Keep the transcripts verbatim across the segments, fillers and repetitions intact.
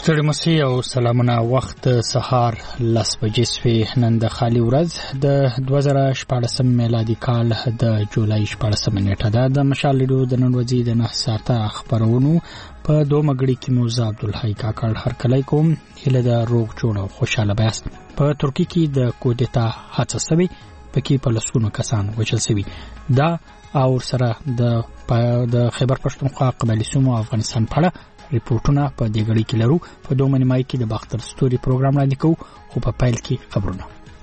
ستړي مسي او سلامونه. وخت سهار لس بجې سوې. نن د خالي ورځ د دوه زره شپاړسم میلادي کال د جولای شپاړسمه نیټه ده. د مشال لیدو د نن ورځې د نه ساعته خبرونو په دوه مګړي کې موزه عبدالحی کاکړ هرکلی کوم. هیله د روغ جوړ او خوشاله بیاست. په ترکیه کې د کودتا هڅه سوي، پکې په لسګونو کسان وژل سوي. دا او سره د د خیبر پښتونخوا قبایلي سیمو افغانستان په اړه ریپورتونه په دې غړي کې لرو. په دوه منمای کې د باختر ستوري پروګرام وړاندې کوو، خو په پیل کې خبرونه.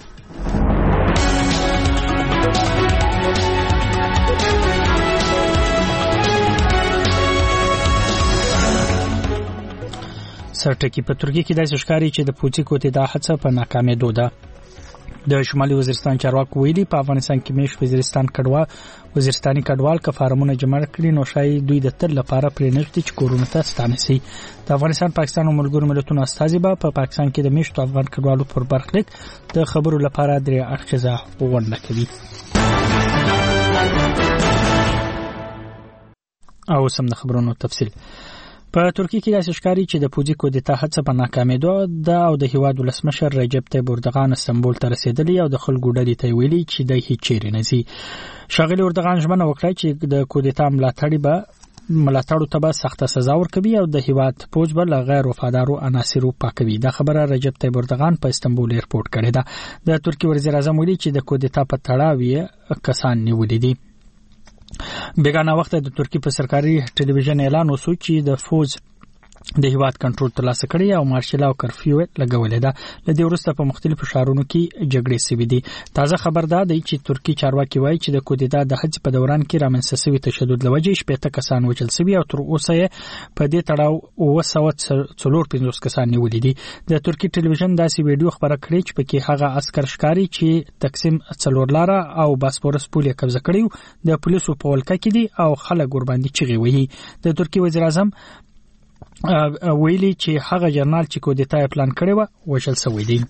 سرټکی په ترکیه کې داسې ښکاري چې د پوځي کوتې د هڅه په ناکامېدو ده. د شمالي وزیرستان چارواکو ویلي په افغانستان کې میش وزیرستان کډوال وزیرستاني کډوال که فارمونه جمع کړي نو شاید دوی د تل لپاره پرې نشي چې کورونه ته ستانه شي. د افغانستان پاکستان او ملګرو ملتونو استازي به په پاکستان کې د میشتو افغان کډوالو پر برخلیک د خبرو لپاره درې اړخیزه غونډه کوي. او سم د خبرونو تفصیل. په ترکیه کې داسې ښکاري چې د پوځي کودتا هڅه په ناکامېدو ده او د هیواد ولسمشر رجب طیب اردوغان استانبول ته رسیدلی او د خلکو ډلې ته ویلي چې د هیڅ چیرې نه ځي. ښاغلي اردوغان ژمنه وکړه چې د کودتا ملاتړي به ملاتړو ته به سخته سزا ورکوي او د هیواد پوځ به له غیر وفادارو عناصرو پاکوي. دا خبره رجب طیب اردوغان په استانبول ایرپورټ کړې ده. د ترکیه وزیر اعظم ویلي چې د کودتا په تړاو یې کسان نیولي دي. بیگانه وخت د ترکیه په سرکاري ټلویزیون اعلان وشو چې د فوج د هیواد کنټرول ترلاسه کړی او مارشل او کرفیو لګولې ده. لدې وروسته په مختلفو ښارونو کې جګړې سوي دي. تازه خبر ده چې ترکیه چارواکي وایي چې د کودتا د هڅې په دوران کې رامنځته شوي تشدد لوجې شپږ کسان وژل شوي او تر اوسه یې په دې تړاو اوه سوه څلور پنځوس کسان نیولي دي. د ترکیه ټلویزیون داسې ویډیو خبره کړې چې پکې هغه عسکر ښکاري چې تقسیم څلور لاره او باسپورس پول یې قبضه کړی د پولیسو په ولکه کې دي او خلک ورباندې چیغې وهي. د ترکیه وزیر اعظم ویلي چې هغه جرنال چې کودتا یې پلان کړی و وژل شوی دی.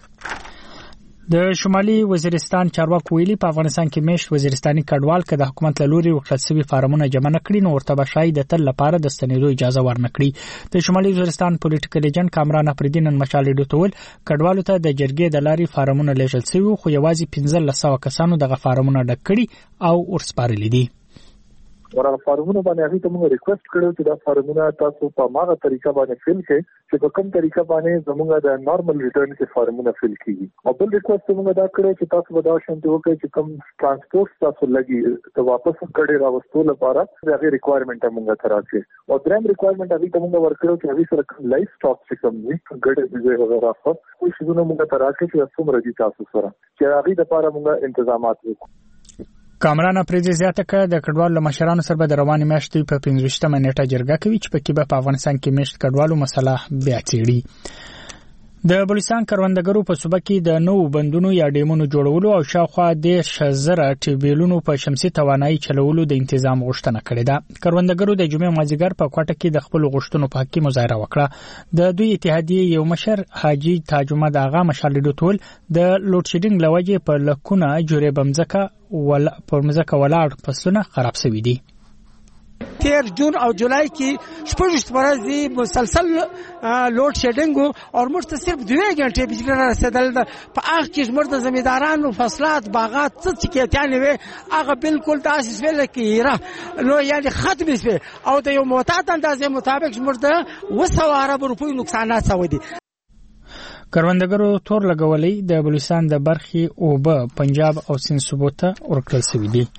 د شمالي وزیرستان چارواکو ویلي په افغانستان کې میشت وزیرستاني کډوال که د حکومت له لوري وکړل شوي فارمونه جمع نه کړي نو ورته به شاید د تل لپاره د ستنېدو اجازه ورنه کړي. د شمالي وزیرستان پولیټیکل ایجنټ کامران افریدي نن مشال لیدو ته ویل کډوالو ته د جرګې د لارې فارمونه لیږل شوي خو یوازې پنځلس سوه کسانو دغه فارمونه ډک کړي او ورسپارلي دي. ورغه فارمونه باندې هغه ته موږ ریکوست کړو چې دا فارمونه تاسو په ماغه طریقه باندې فل کړئ چې په کوم طریقه باندې زموږ د نارمل ریټرن کې فارمونه فل کیږي. او بل ریکوست موږ دا کړو چې تاسو به دا شانتي وکړئ چې کوم ترانسپورت تاسو لګي ته واپس کړي راوستو لپاره هغه ریکوایرمنټ موږ ته راځي. او دریم ریکوایرمنټ هغه ته موږ ورکړو چې هغه سره کوم لایف سټاک چې کوم وي ګډه بيزه وغیرہ خو کوم شي موږ ته راځي چې څومره دي تاسو سره چې هغه لپاره موږ تنظیمات وکړو. کامران پریزي زیاته کړه د کډوالو مشرانو سره به د رواني میاشتې په پنځوستمه نیټه جرګه کوي چې پکې به په افغانستان کې میشت کډوالو مسله بیا څېړي. د بلوچستان کروندګرو په صوبه کې د نوو بندونو یا ډیمونو جوړولو او شاوخوا د شزره ټیبلونو په شمسي توانایي چلولو د تنظیم غوښتنه کړې ده. کروندګرو د جمعې مازیګر په کوټه کې د خپل غوښتنو په حق کې مظاهره وکړه. د دوی اتحادیې یو مشر حاجی تاج محمد آغا مشالډو ټول د لوډ شیډینګ لوجې په لکونه جوړې بمځکه ول پر مځکه ولاړ فصلونه خراب شوي دي. تیر جون او جولای کې شپږ ورځې مسلسل لوډ شیډینګ او موږ ته صرف دوه غنټې بجلی رسیدل. په هغه کې موږ د زمیندارانو فصلات باغات څه چې کېتانې وي هغه بالکل داسې ویل کېره نو یعنی ختم شي او د یو معتاد اندازې مطابق موږ د اوه سوه ارب روپیو نقصانات شوي دي. کروندګرو تور لګولې د بلوچستان د برخې اوبه پنجاب او سند صوبو ته ورکړل شوي دي.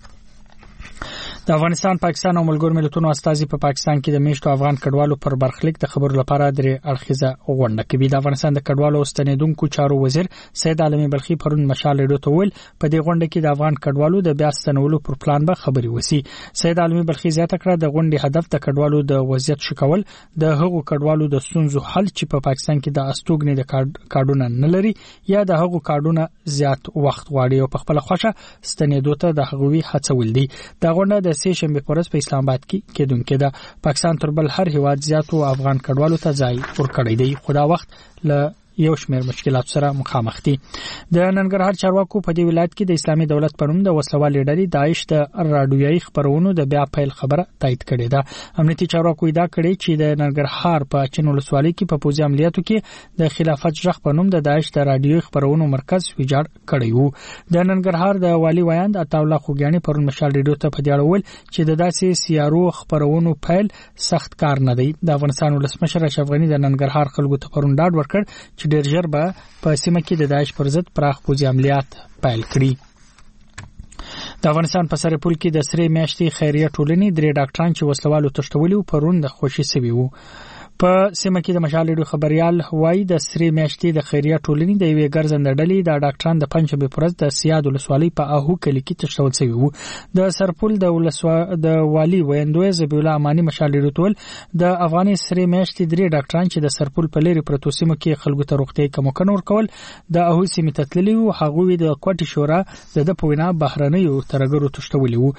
د افغانستان پاکستان او ملګرو ملتونو استازي په پاکستان کې د میشتو افغان کډوالو پر برخلیک د خبرو لپاره درې اړخیزه غونډه کوي. د افغانستان د کډوالو او ستنېدونکو چارو وزیر سید عالمي بلخي پرون مشال لیدو ته ویل په دې غونډه کې د افغان کډوالو د بیا ستنولو پر پلان به خبري وسی. سید عالمي بلخي زیاته کړه د غونډې هدف د کډوالو د وضعیت شکول د هغو کډوالو د ستونزو حل چې په پاکستان کې د استوګنې د کارډونه نه لري یا د هغو کارډونه زیات وخت غواړي او په خپل خوښه ستنېدو ته د هغوی هڅول دي. دا غونډه د سه شنبه پرز په اسلام آباد کې کېدونکې ده. پاکستان تر بل هر هیواد زیاتو افغان کډوالو ته ځای ورکړی دی خو دا وخت له یو شمېر مشکلات سره مخامخ دي. د ننګرهار چارواکو په دې ولایت کې د اسلامي دولت په نوم د وسلوالې ډلې داعش د راډیویي خبرونو د بیا پیل خبره تایید کړې ده. امنیتي چارواکو ادعا کړې چې د ننګرهار په چین ولسوالۍ کې په پوځي عملیاتو کې د خلافت ژغ په نوم د داعش د راډیویي خبرونو مرکز ویجاړ کړی وو. د ننګرهار د والي ویاند عطاالله خوګیاني پرون مشال ریډیو ته په دې اړه وویل چې د داسې سیارو خبرونو پیل سخت کار نه دی. د افغانستان ولسمشر اشرف غني د ننګرهار خلکو ته پرون ډاډ ورکړ چې ډېر ژر به په سیمه کې د داعش پر ضد پراخ پوځي عملیات پیل کړي. د افغانستان په سرپل کې د سرې میاشتې خیریه ټولنې درې ډاکټران چې وسلوالو تښتولي وو پرون د خوشي سوي وو. په سیمه کې د مشال ریډیو خبريال وایي د سرې میاشتې د خیریه ټولنې د یوې ګرځنده ډلې د ډاکټران د پنځمې پر ورځ د سیاد ولسوالۍ په اهو کلي کې تښتول شوي وو. د سرپل د ولسوالۍ د والي ویندوی زبیح الله امانی مشال ریډیو ټول د افغاني سرې میاشتې درې ډاکټران چې د سرپل په لری پروتو سیمو کې خلکو ته روغتي کمکونه ورکول د اهو سیمې ته تللي وو. هغوی د کوټي شورا د د پوینا بهرنیو ترګرو تښتولي وو.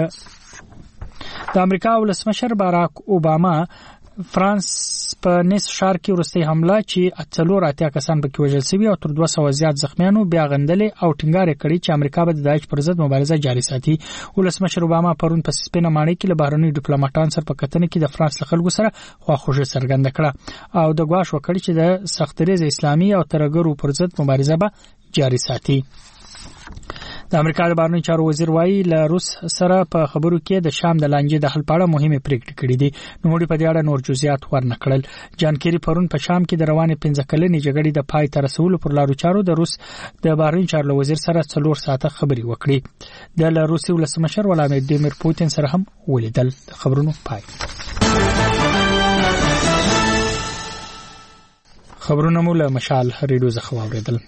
د د امریکا ولسمشر باراک اوباما فرانس په نیس ښار کې وروستۍ حمله چې څلور اتیا کسان پکې وژل شوي او تر دوه سوه زیات زخمیانو بیا غندلې او ټینګار کړی چې امریکا به د داعش پر ضد مبارزه جاري ساتي. ولسمشر اوباما پرون په سپینه ماڼۍ کې له بهرنیو ډیپلوماټانو سره په کتنه کې د فرانس له خلکو سره خواخوږي څرګنده کړه او د ګواښ وکړ چې د سختریز اسلامي او ترګرو پر ضد مبارزه به جاري ساتي. د امریکا د بهرنیو چارو وزیر وایي له روس سره په خبرو کې د شام د لانجې د حل په اړه مهمه پریکړه کړې دي. نوموړي په دې اړه نور جزئیات ورنکړل. جان کیری پرون په شام کې د روانې پنځه کلنې جګړې د پای ته رسولو پر لارو چارو د روس د بهرنیو چارو وزیر سره څلور ساعته خبرې وکړې. د روسي ولسمشر ولادیمیر پوتین سره هم ولیدل. خبرونو پای. خبرونه مو له مشال ریډیو څخه واوریدل.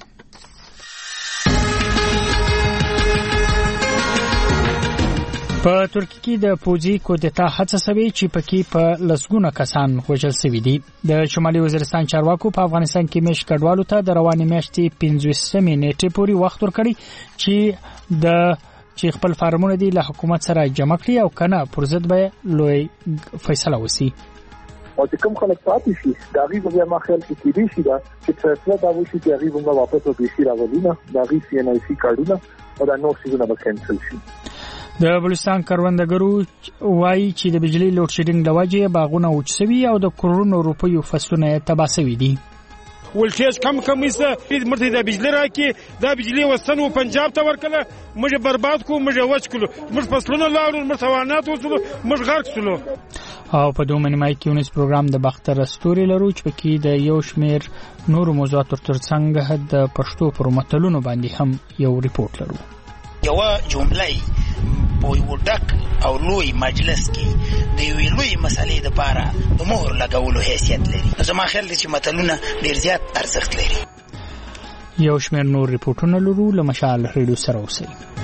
په ترکیه کې د پوځي کودتا هڅه شوې چې پکې په لسګونه کسان وژل شوي دي. د شمالي وزیرستان چارواکو په افغانستان کې میش کډوالو ته د روانې میاشتې پنځوسمې نیټې پورې وخت ورکړي چې د چې خپل فارمونه دي له حکومت سره جمع کړي او کنه پر ضد به لوی فیصله وسی. او چې کوم خلک پاتې شي دا غي بیا ما خیال کې کېدی شي دا چې فیصله دا وشي چې غي موږ واپس وکړي راولونه دا غي سی ان ای سی کارډونه او دا نور څه نه کینسل شي. د بلوچستان کروندګرو وایي چې د بجلی لوډ شیډینګ د وجې باغونه وچ شوي او د کرونو روپیو فصلونه تباه شوي دي. ولټیج کم کم ایسته مرته د بجلی راکې د بجلی وسنو پنجاب ته ورکله موږ برباد کو موږ وچ کړو موږ فصلونه لاړو موږ توانات وسلو موږ غرق شلو. او په دوه منمای کې ونس پروګرام د بختر استوري لرو چې پکې د یو شمیر نور موضوعات ترڅنګ د پښتو پر متلونو باندې هم یو ریپورت لرو. یو جمله په یو ډک او لوی مجلس کې د یو لوی مسلې د پاره د مهر لګولو حیثیت لري. زما خیال دی چې متلونه ډیر زیات ارزښت لري. یو شمیر نور ریپورتونه لرو له مشال ریډیو سره اوسئ.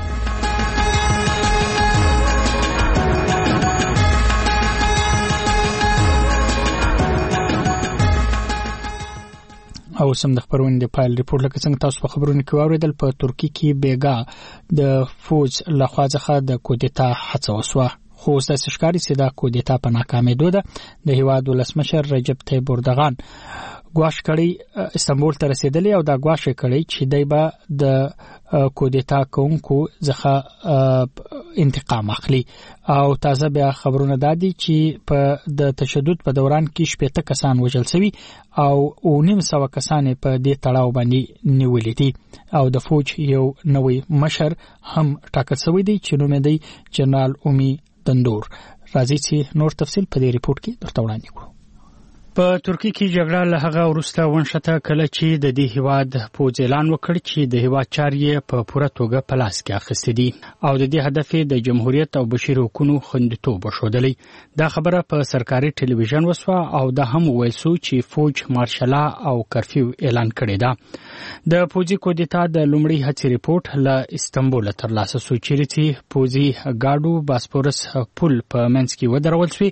او سم د خبرونې د پایل ریپورت لکه څنګه تاسو په خبرونو کې واوریدل په ترکیه کې بیګا د فوج لخوا څخه د کودتا هڅه وسوه خو اوس ښکاري چې دا کودتا په ناکامېدو ده. د هیواد ولسمشر رجب طیب اردوغان ګواښ کړی استانبول ته رسیدلی او دا ګواښ کړی چې دای به د کودتا کوونکو څخه انتقام اخلي. او تازه بیا خبرونه دادي چې په د تشدد په دوران کې شپږ کسان وژل شوي او نیم سوه کسان په دې تړاو باندې نیولې دي او د فوج یو نوې مشر هم ټاکل شوی دی چې نوم یې دی جنرال اومی دندور. راځي چې نور تفصیل په دې ریپورت کې درته وړاندې کړو. په ترکیه کې جګړه له هغه وروسته ونشته کله چې د دې هیواد پوځ اعلان وکړ چې د هیواد چارې په پوره توګه په لاس کې اخیستې دي او د دې هدف د جمهوریت او بشري حقوقو خوندیتوب وښودلی. دا خبره په سرکاري ټلویزیون وسوه او دا هم ویل شو چې فوج مارشلا او کرفیو اعلان کړی ده. د پوځي کودتا د لومړي هڅې ریپورت له استانبول ترلاسه شو چیرې چې پوځي ګاډو باسپورس پل په منځ کې ودرول شوی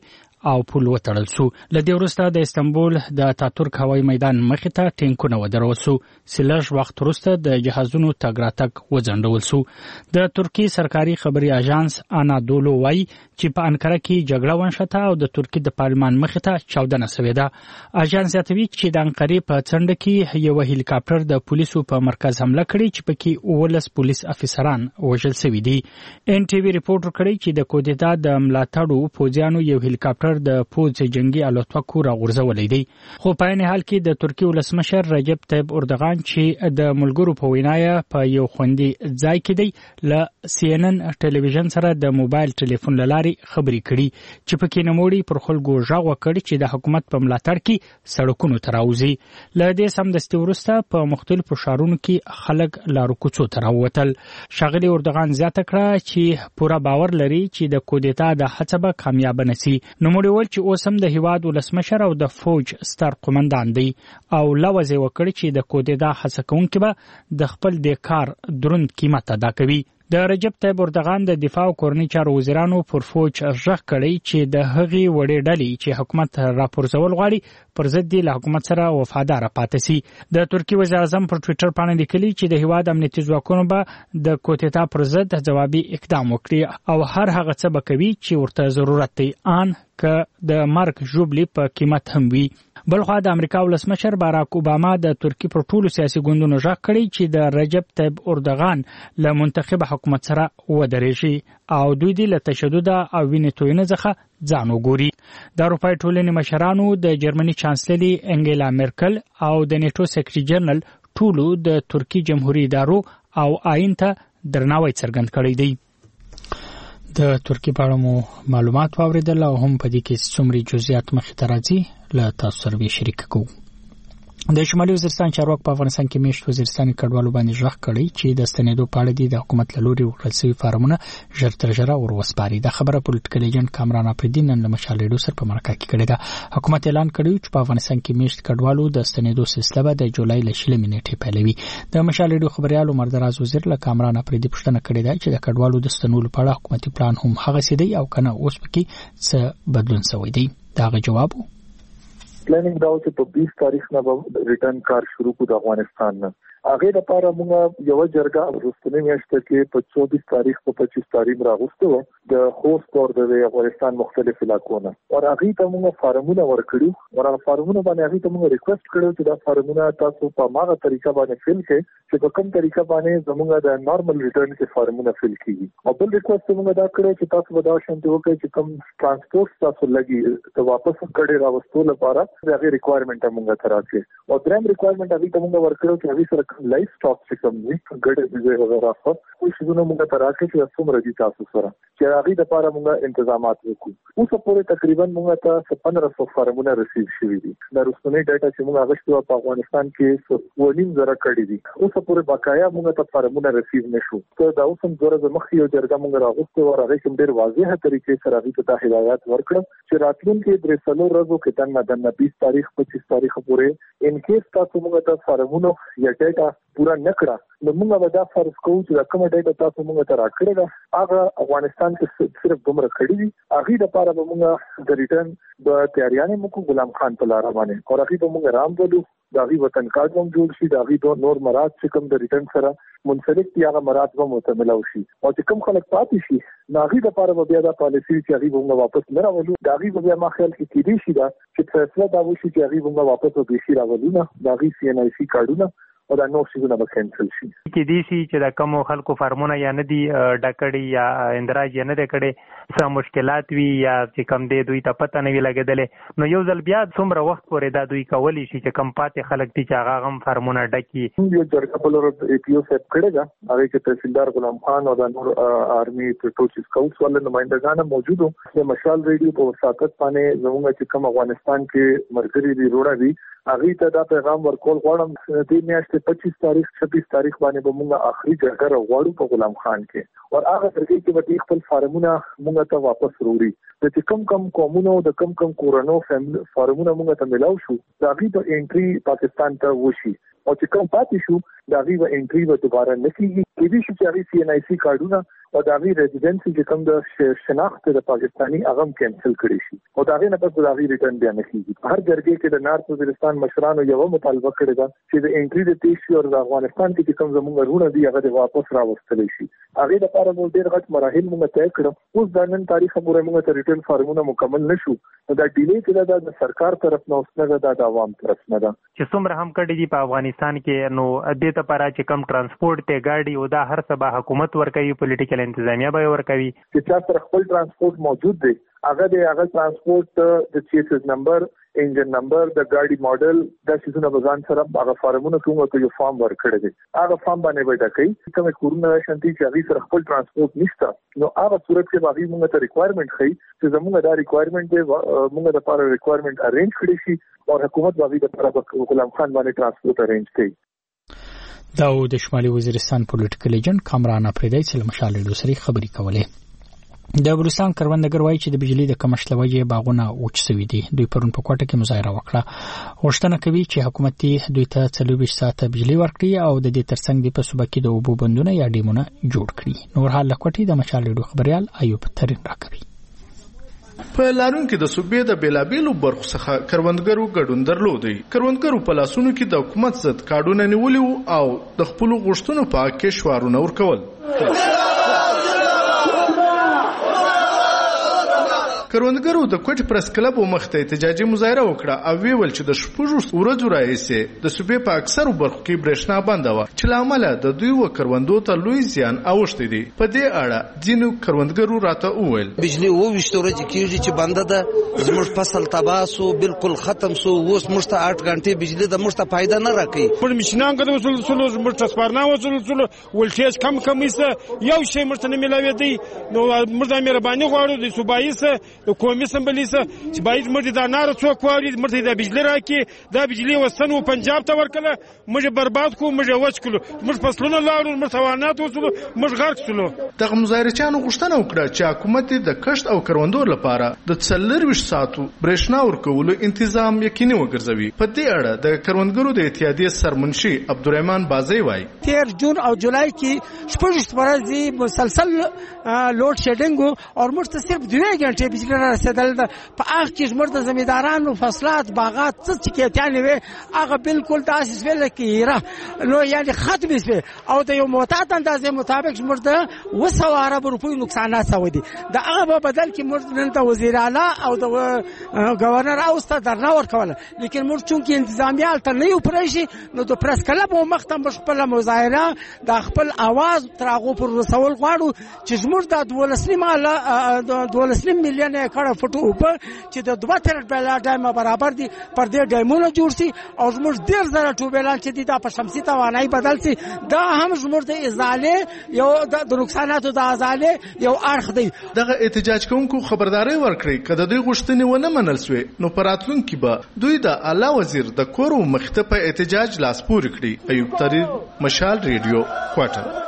او پل وتړل شو. له دې وروسته د استانبول د اتاتورک هوایي میدان مخې ته ټینکونه ودرول شو چې لږ وخت وروسته د جهازونو تګ راتګ وځنډول شو. د ترکیې سرکاري خبري اژانس انادولو وایي چې په انکره کې جګړه ونښته او د ترکیې د پارلمان مخې ته چاودنه شوې ده. اژانس زیاتوي چې د انقرې په څنډه کې یو هلیکاپټر د پولیسو په مرکز حمله کړې چې پکې اوولس پولیس افیسران وژل شوي دي. ان ټي وي ریپورټ کړی چې د کودتا د ملاتړو پوځیانو یو هلیکاپټر د پوځ جنگي الوتکو راغورځولې دی. خو په عین حال کې د ترکیې ولسمشر رجب طیب اردوغان چې د ملګرو په وینا په یو خوندي ځای کې دی له سی ان ان ټلویزیون سره د موبایل ټلیفون لارې خبرې کړي چې پکې نموړي پر خلکو ژغ وکړي چې د حکومت په ملاتړ کې سړکونو ته راوځي. له دې سمدستي وروسته په مختلفو ښارونو کې خلک لارو کوڅو ته راووتل. ښاغلي اردوغان زیاته کړه چې پوره باور لري چې د کودتا د هڅه به کامیاب نشي. نوموړي وویل چې اوس هم د هیواد ولسمشر او د فوج ستر قومندان دی او لوځي وکړي چې د کودتا هڅه کوونکي به د خپل د کار دروند قیمت ادا کوي. د رجب طیب اردوغان د دفاع او کورنۍ چارو وزیرانو پر فوج ژغ کړی چې د هغې وړې ډلې چې حکومت راپرځول غواړي پر ضد دی له حکومت سره وفادار پاتې شي. د ترکیې وزیر اعظم پر ټویټر باندې لیکلي چې د هیواد امنیتي ځواکونو به د کودتا پر ضد ځوابي اقدام وکړي او هر هغه څه به کوي چې ورته ضرورت دی ان که د مرګ ژوبلې په قیمت هم وي. بلخوا د امریکا ولسمشر باراک اوباما د ترکیې پر ټولو سیاسي ګوندونو ژغ کړی چې د رجب طیب اردوغان له منتخب حکومت سره ودرېږي او دوی دی له تشدد او وینې تویېنې څخه ځان وګوري. د اروپایي ټولنې مشرانو د جرمني چانسلري انګیلا مرکل او د نیټو سیکرټري جنرال ټولو د ترکیې جمهوریت ادارو او آئین ته درناوی څرګند کړی دی. د ترکیې په اړه مو معلومات واوریدل او هم په دې کې څومره جزئیات مخې ته راځي له تاسو سره شریک کوو. د شمالي وزیرستان چارواکو په افغانستان کې میشت وزیرستاني کډوالو باندې ژغ کړی چې د ستنېدو په اړه د حکومت له لوري ورکړل شوي فارمونه ژر تر ژره ور وسپاري. دا خبره پولیټیکل ایجنټ کامران افریدي نن له مشال ریډیو سره په مرکه کې کړې ده. حکومت اعلان کړی چې په افغانستان کې میشت کډوالو د ستنېدو سلسله به د جولای له شلمې نیټې پیلوي. د مشال ریډیو خبريال عمر دراز وزیر له کامران افریدي پوښتنه کړې ده چې د کډوالو د ستنولو په اړه حکومتي پلان هم هغه سي دی او کنه اوس پکې څه بدلون شوی دی. داغه جواب پلانینګ دا چې په بیس تاریخ نه به ریټرن کار شروع کو د افغانستان نه. هغه لپاره موږ یو جرګه ورستنه میاشته کې په چوبیس تاریخ په پچیس تاریخ راغوستو د خوست اور د افغانستان مختلف علاقو نه او هغه ته موږ فارمونه ورکړو او هغه فارمونه باندې هغه ته موږ ریکوست کړو چې دا فارمونه تاسو په ماغه طریقه باندې فل کړئ چې په کوم طریقه باندې زموږ د نارمل ریټرن کې فارمونه فل کیږي. او بل ریکوست موږ دا کړو چې تاسو به دا شانتي وکړئ چې کوم ترانسپورت تاسو لګي ته واپس کړي راوستو لپاره هغه ریکوایرمنټ موږ ته راځي. او دریم ریکوایرمنټ هغه ته موږ ورکړو چې هغه سره لایف سټاک چې کوم دي ګډه بيزه وغیرہ خو څه نو موږ ته راځي چې څومره دي تاسو سره چې هغه د لپاره موږ تنظیمات وکړو. اوس پورې تقریبا موږ ته پندرہ سو فارمونه رسیدي شوي دي. د رسمي ډاټا چې موږ غوښتو په افغانستان کې ونیم زره کړي دي. اوس پورې بقایا موږ ته فارمونه رسید نشو. ته دا اوس هم زره د مخ یو جرګه موږ راغوستو او هغه کوم ډیر واضحه طریقې سره هغه ته هدایت ورکړم چې راتلونکي درې سلو ورځو کې تنه د بیس تاریخ پچیس تاریخ پورې ان کیس تاسو موږ ته فارمونه یا ډاټا پورا نکړه نو موږ به دا فرض کوو چې کومه ډاټا تاسو موږ ته راکړې ده هغه افغانستان کې صرف دومره کړی دي. هغه د لپاره به موږ د ریټرن د تیاریانې موږ غلام خان په لار باندې او هغه به موږ رام بولو دا غي وطن کارت هم جوړ شي. دا غي د نور مراد چې کوم د ریټرن سره منسلک دي هغه مراد به متملو شي او چې کوم خلک پاتې شي ناغي د لپاره به بیا د پالیسي چې هغه موږ واپس نه راولو. دا غي به ما خیال کې کېدی شي دا چې فیصله دا وشي چې هغه موږ واپس وبېشي راولو نه. دا غي سی ان آی سی کارډونه او دا نو شیونه به کینسل شي. کې دي شي چې د کوم خلکو فارمونه یا نه دي ډکړي یا اندراج یا نه دي کړي څه مشکلات وي یا چې کم دي دوی ته پته نه وی لګیدلې نو یو ځل بیا څومره وخت پورې دا دوی کولی شي چې کم پاتې خلک دي چې هغه هم فارمونه ډکي. یو جرګه په لور ای پی او سیټ کړی دا هغه کې تحصیلدار غلام خان او د نور آرمي پروټوچ سکاوټس ول نمائندگان موجود وو. د مشال ریډیو په وساتت باندې زموږ چې کوم افغانستان کې مرګري دی روړه دي هغه ته دا پیغام ورکول غواړم د میاشتې پچیس تاریخ چھبیس تاریخ باندې به موږ اخري جرګه غواړو په غلام خان کې او هغه ترګي کې به خپل فارمونه موږ ته واپس وروړي. د کم کم قومونو د کم کم کورونو فارمونه موږ ته ملاو شو دا غي په انټري پاکستان ته وشي او چې کوم پاتې شو دا غي په انټري به دوباره نکېږي. کې دي چې هغه سی ان آی سی کارډونه او د هغه ریزیډنسي چې کوم د شناخت د پاکستاني اغم کینسل کړي شي او دا غي نه پس د هغه ریټرن بیا نه کیږي. هر جرګې کې د نارث وزیرستان مشرانو یو مطالبه کړې ده چې د انټری د تیشي او د افغانستان کې کوم زموږ رونه دي هغه د واپس راوستل شي. هغه د لپاره موږ ډېر غټ مراحل موږ طی کړو. اوس د نن تاریخ پورې موږ ته ریټرن فارمونه مکمل نشو. دا ډیلی چې د سرکار طرف نه اوس نه ده د عوام طرف نه ده چې څومره هم کړي دي په افغانستان کې. نو دې ته لپاره چې کم ترانسپورت ته ګاډي او دا هر څه به حکومت ورکوي، پولیټیکل انتظامیه به ورکوي. چې چا سره خپل ترانسپورت موجود دی هغه د هغه ترانسپورت د چیسز نمبر، انجن نمبر، د ګاډي ماډل د شیزونه بزان سره هغه فارمونه کومه ته یو فارم ورکړی دی. هغه فارم باندې وایي دا کوي کومه کورونه شانتي چې هغه سره خپل ترانسپورت نشته. نو هغه صورت کې باغی موږ ته ریکوایرمنټ خي چې زموږ دا ریکوایرمنټ دی موږ د لپاره ریکوایرمنټ ارینج کړی شي او حکومت باغی د لپاره غلام خان باندې ترانسپورت ارینج کړي. دا د شمالي وزیرستان پولیټیکل ایجنټ کامران افریدی چې مشال دوسری خبري کولې. د بلوچستان کروندګر وایي چې د بجلی د کمښت له وجې باغونه وچ شوي دي. دوی پرون په کوټه کې مظاهره وکړه. غوښتنه کوي چې حکومت دوی ته څلوېښت ساعته بجلی ورکړي او د دې ترڅنګ د په صوبه کې د اوبو بندونه یا ډیمونه جوړ کړي. نور حال له کوټې د مشال ډیو خبريال ایوب ترین راکوي. په لارون کې د صوبې د بیلابیلو برخو څخه کروندګرو ګډون درلودي. کروندګرو په لاسونو کې د حکومت ضد کارډونه نیولې او د خپل غوښتنو په اړه کې شعارونه ورکول. کروندګرو د کوټ پرس کلب مخته احتجاجي مظاهره وکړه او ویل چې د شپږ ورځو راهیسې د صوبې په اکثرو برخو کې برېښنا بنده و چې لامل د دوی و کروندو ته لوی زیان اوښتی دی. په دې اړه ځینو کروندګرو راته وویل بجلی و وشت ورځې کېږي چې بنده ده، زموږ فصل تباه سو، بالکل ختم سو. اوس موږ ته اټ غنټې بجلی د موږ ته فایده نه راکوي. پر مشنان کده وصول سولو موږ ټرانسفارنا وصول سولو ولټیج کم کم ایسه یو شی موږ ته نه ملاوي دی. نو موږ د مهرباني غواړو د صوبایسه د قومي سمبلی چې باید موږ د نار څوک واري موږ د بجلی راکې دا بجلی وسن او پنجاب ته ورکله موږ برباد کو موږ وچ کړو موږ فصلونه لاړو موږ توانات وصلو موږ غرق شلو. دغه مظاهرچیانو غوښتنه وکړه چې حکومت د کښت او کروندو لپاره د څلورویشت ساعتو برېښنا ورکولو تنظیم یقیني وګرځوي. په دې اړه د کروندګرو د اتحادیې سرمنشي عبدالرحمن بازی وایي تیر جون او جولای کې شپږ ورځې مسلسل لوډ شیډینګ او موږ ته صرف دوه غنټې بجلی را رسیدل. په هغه کې زموږ د زمیندارانو فصلات باغات څه چې کېتانې وي هغه بالکل داسې ویل کېره نو یعنی ختم شي او د یو معتاد اندازې مطابق زموږ د اوه سوه ارب روپیو نقصانات شوي دي. د هغه په بدل کې موږ نن ته وزیر اعلی او د گورنر هاوس ته درنه ورکوله، لیکن موږ چونکې انتظامیه هلته نه یو پرېږي نو د پرس کلب و مخ ته موږ خپله مظاهره د خپل اواز تر هغو پر رسول غواړو چې زموږ د دولس نیم دولس نیم میلیونه کړه فټو اوبه چې د دوه تر بلا ډایمه برابر دي پر دې ډایمونه جوړ شي او زموږ ډېر زره ټوبیلان چې دي دا په شمسي توانایي بدل شي. دا هم زموږ د ازالې یو د نقصاناتو د ازالې یو اړخ دی. دغه احتجاج کوونکو خبرداري ورکړي که د دوی غوښتنې ونه منل سوې نو په راتلونکي به دوی د اعلی وزیر د کور مخته په احتجاج لاس پورې کړي. ایوب ترین، مشال ریډیو، کوټه.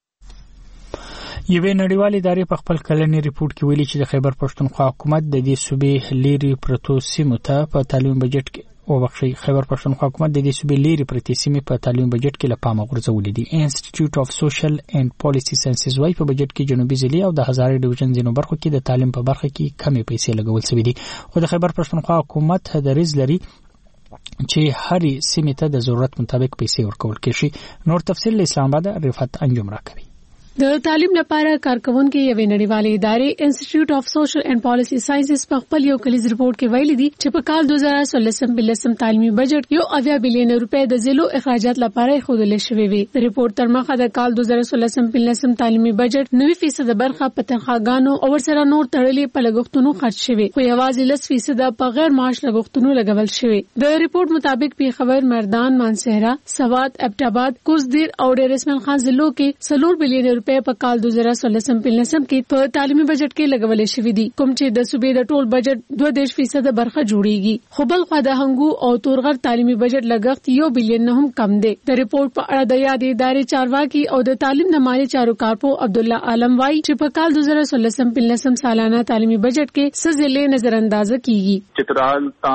یوې نړیوالې ادارې په خپل کلني ریپورت کې ویلي چې د خیبر پښتونخوا حکومت د دې صوبې لیري پرتو سیمو ته په تعلیم بجټ کې او بخښي خیبر پښتونخوا حکومت د دې صوبې لیري پرتې سیمې په تعلیم بجټ کې له پامه غورځولې دي. انسټیټیوټ اف سوشل اینڈ پالیسی ساينسز وايي په بجټ کې جنوبي ضلع او د هزارې ډیویژن ځینو برخو کې د تعلیم په برخه کې کمې پیسې لګول شوې دي. خو د خیبر پښتونخوا حکومت دریځ لري چې هرې سیمې ته د ضرورت مطابق پیسې ورکول کېږي. نور تفصیل اسلام آباد رفعت انجم راکوي. د تعلیم لپاره کارکونکو یوې نړیوالې ادارې انسټیټیوټ اف سوشل اینڈ پالیسی ساينسز په خپل یو کلیز ریپورت کې ویلي دي چې په کال دوه زره څلورلسم پنځلسم تعلیمي بجټ یو اویا بلین روپے د ضلعو اخراجات لپاره ښودل شوی وي. د ریپورت تر مخه د کال دوه زره څلورلسم پنځلسم تعلیمي بجټ نوي فیصد برخه په تنخواګانو او ورسره نور تړلې په لګښتونو خرج شوی خو یوازې لس فیصد په غیر معاش لګښتونو لګول شوی. د ریپورت مطابق پیښور، مردان، مانسهره، سوات، ابټاباد، کوزدیر او ډیر اسماعیل خان ضلعو کې څلور بلین روپے په کال دوه زره څلورلسم پنځلسم کې په تعلیمي بجټ کې لګول شوی دي کوم چې د صوبې د ټول بجټ دوه دیش فیصد برخه جوړیږي. خو بل خو د هنګو او تورغر تعلیمي بجټ لګښت یو بلین نه هم کم دی. د ریپورت په اړه د یادې ادارې چارواکي او د تعلیم د مالي چارو کارپو عبدالله عالم وايي چې په کال دوه زره څلورلسم پنځلسم سالانه تعلیمي بجټ کې څه ضلع نظر انداز کیږي. چترال، تانگ،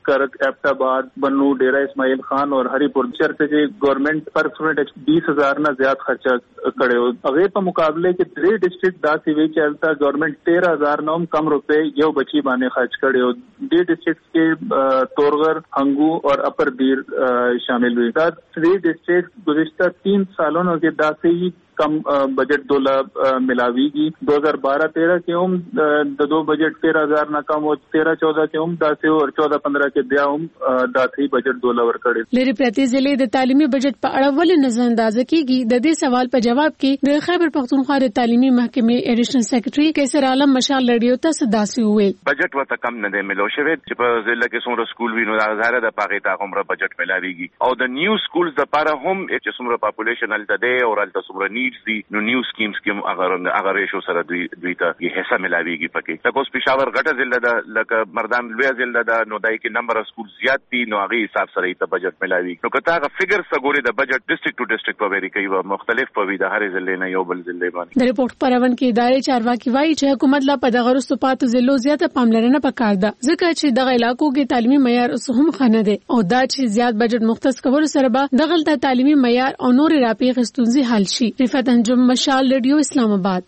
करक, एबटाबाद, बन्नू, डेरा इस्माइल खान और हरिपुर चरते के गवर्नमेंट पर स्टूडेंट बीस हजार ना ज्यादा खर्चा करे हो। अगे पर मुकाबले के द्रे डिस्ट्रिक्ट दा सिवे चलता गवर्नमेंट तेरह हजार नौ कम रुपए यो बची बाने खर्च करे हो। डी डिस्ट्रिक्ट के तोरगर, हंगू और अपर दीर शामिल हुई। थ्री डिस्ट्रिक्ट गुज़िश्ता तीन सालों के दा से ही कम बजट दोला मिलावीगी। दो हजार बारह तेरह के उम दो बजट तेरह हजार ना कम हो, तेरह चौदह के उम दासे और चौदह पंद्रह के दिया उम दाथी बजट दोला वर कड़े। लेरी प्रति जिले द तालीमी बजट पर अड़वल नजरअंदाज कीगी। द दे सवाल पर जवाब की द खैबर पख्तूनख्वा द तालीमी महकमे एडिशनल सेक्रेटरी कैसर आलम मशाल रेडियो तस दासी हुए। बजट व कम न दे मिलो शवे च जिले के सोमरा स्कूल भी नो ज़ाहिर द पाके ता उम्र बजट मिलावीगी और द न्यू स्कूल्स द पारा हम च सोमरा पॉपुलेशन अल दे और अल सोमरा दी नो न्यू स्कीम्स के अगर अगर रेशो सर दुई दुई ता ये हिस्सा मिलावीगी पके तकोस पेशावर गटा जिला दा लक मर्दान लुया जिला दा नो दाई के नंबर ऑफ स्कूल ज्यादा थी नो आगे हिसाब से ता बजट मिलावी नो कता का फिगर सगोरे दा बजट डिस्ट्रिक्ट टू डिस्ट्रिक्ट पर वेरी कई मुख्तलिफ पर भी दा हर जिले ने यो बल जिले बानी द रिपोर्ट परवन के इदारे चारवाकी वाई छ हुकूमत ला पदगरस्त पात जिलो ज्यादा पामलरने पकार दा जिका छि दग इलाकों के तालीमी मयार उसहम खाने दे और दा छि ज्यादा बजट मुख्तस कवर सरबा दगलता तालीमी मयार और नूर रापी खस्तुंजी हालशी Rifat Anjum Mashal radio Islamabad.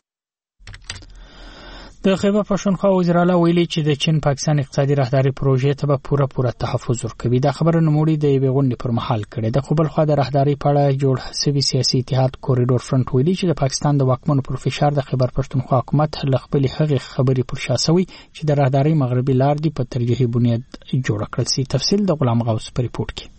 د خیبر پښتونخوا وزیر اعلی ویلي چې د چین پاکستان اقتصادي راهداري پروژې ته به پوره پوره تحفظ ورکوي. دا خبره نوموړي د یوې غونډې پر مهال کړې ده. خو بل خوا د راهداري په اړه جوړ شوي سیاسي اتحاد کوریډور فرنټ ویلي چې د پاکستان د واکمنو پر فشار د خیبر پښتونخوا حکومت له خپلې هغې خبرې پر شا سوی چې د راهداري مغربي لار دی په ترجیحي بنیاد جوړ کړل سي. تفصیل د غلام غوث په ریپورت کې.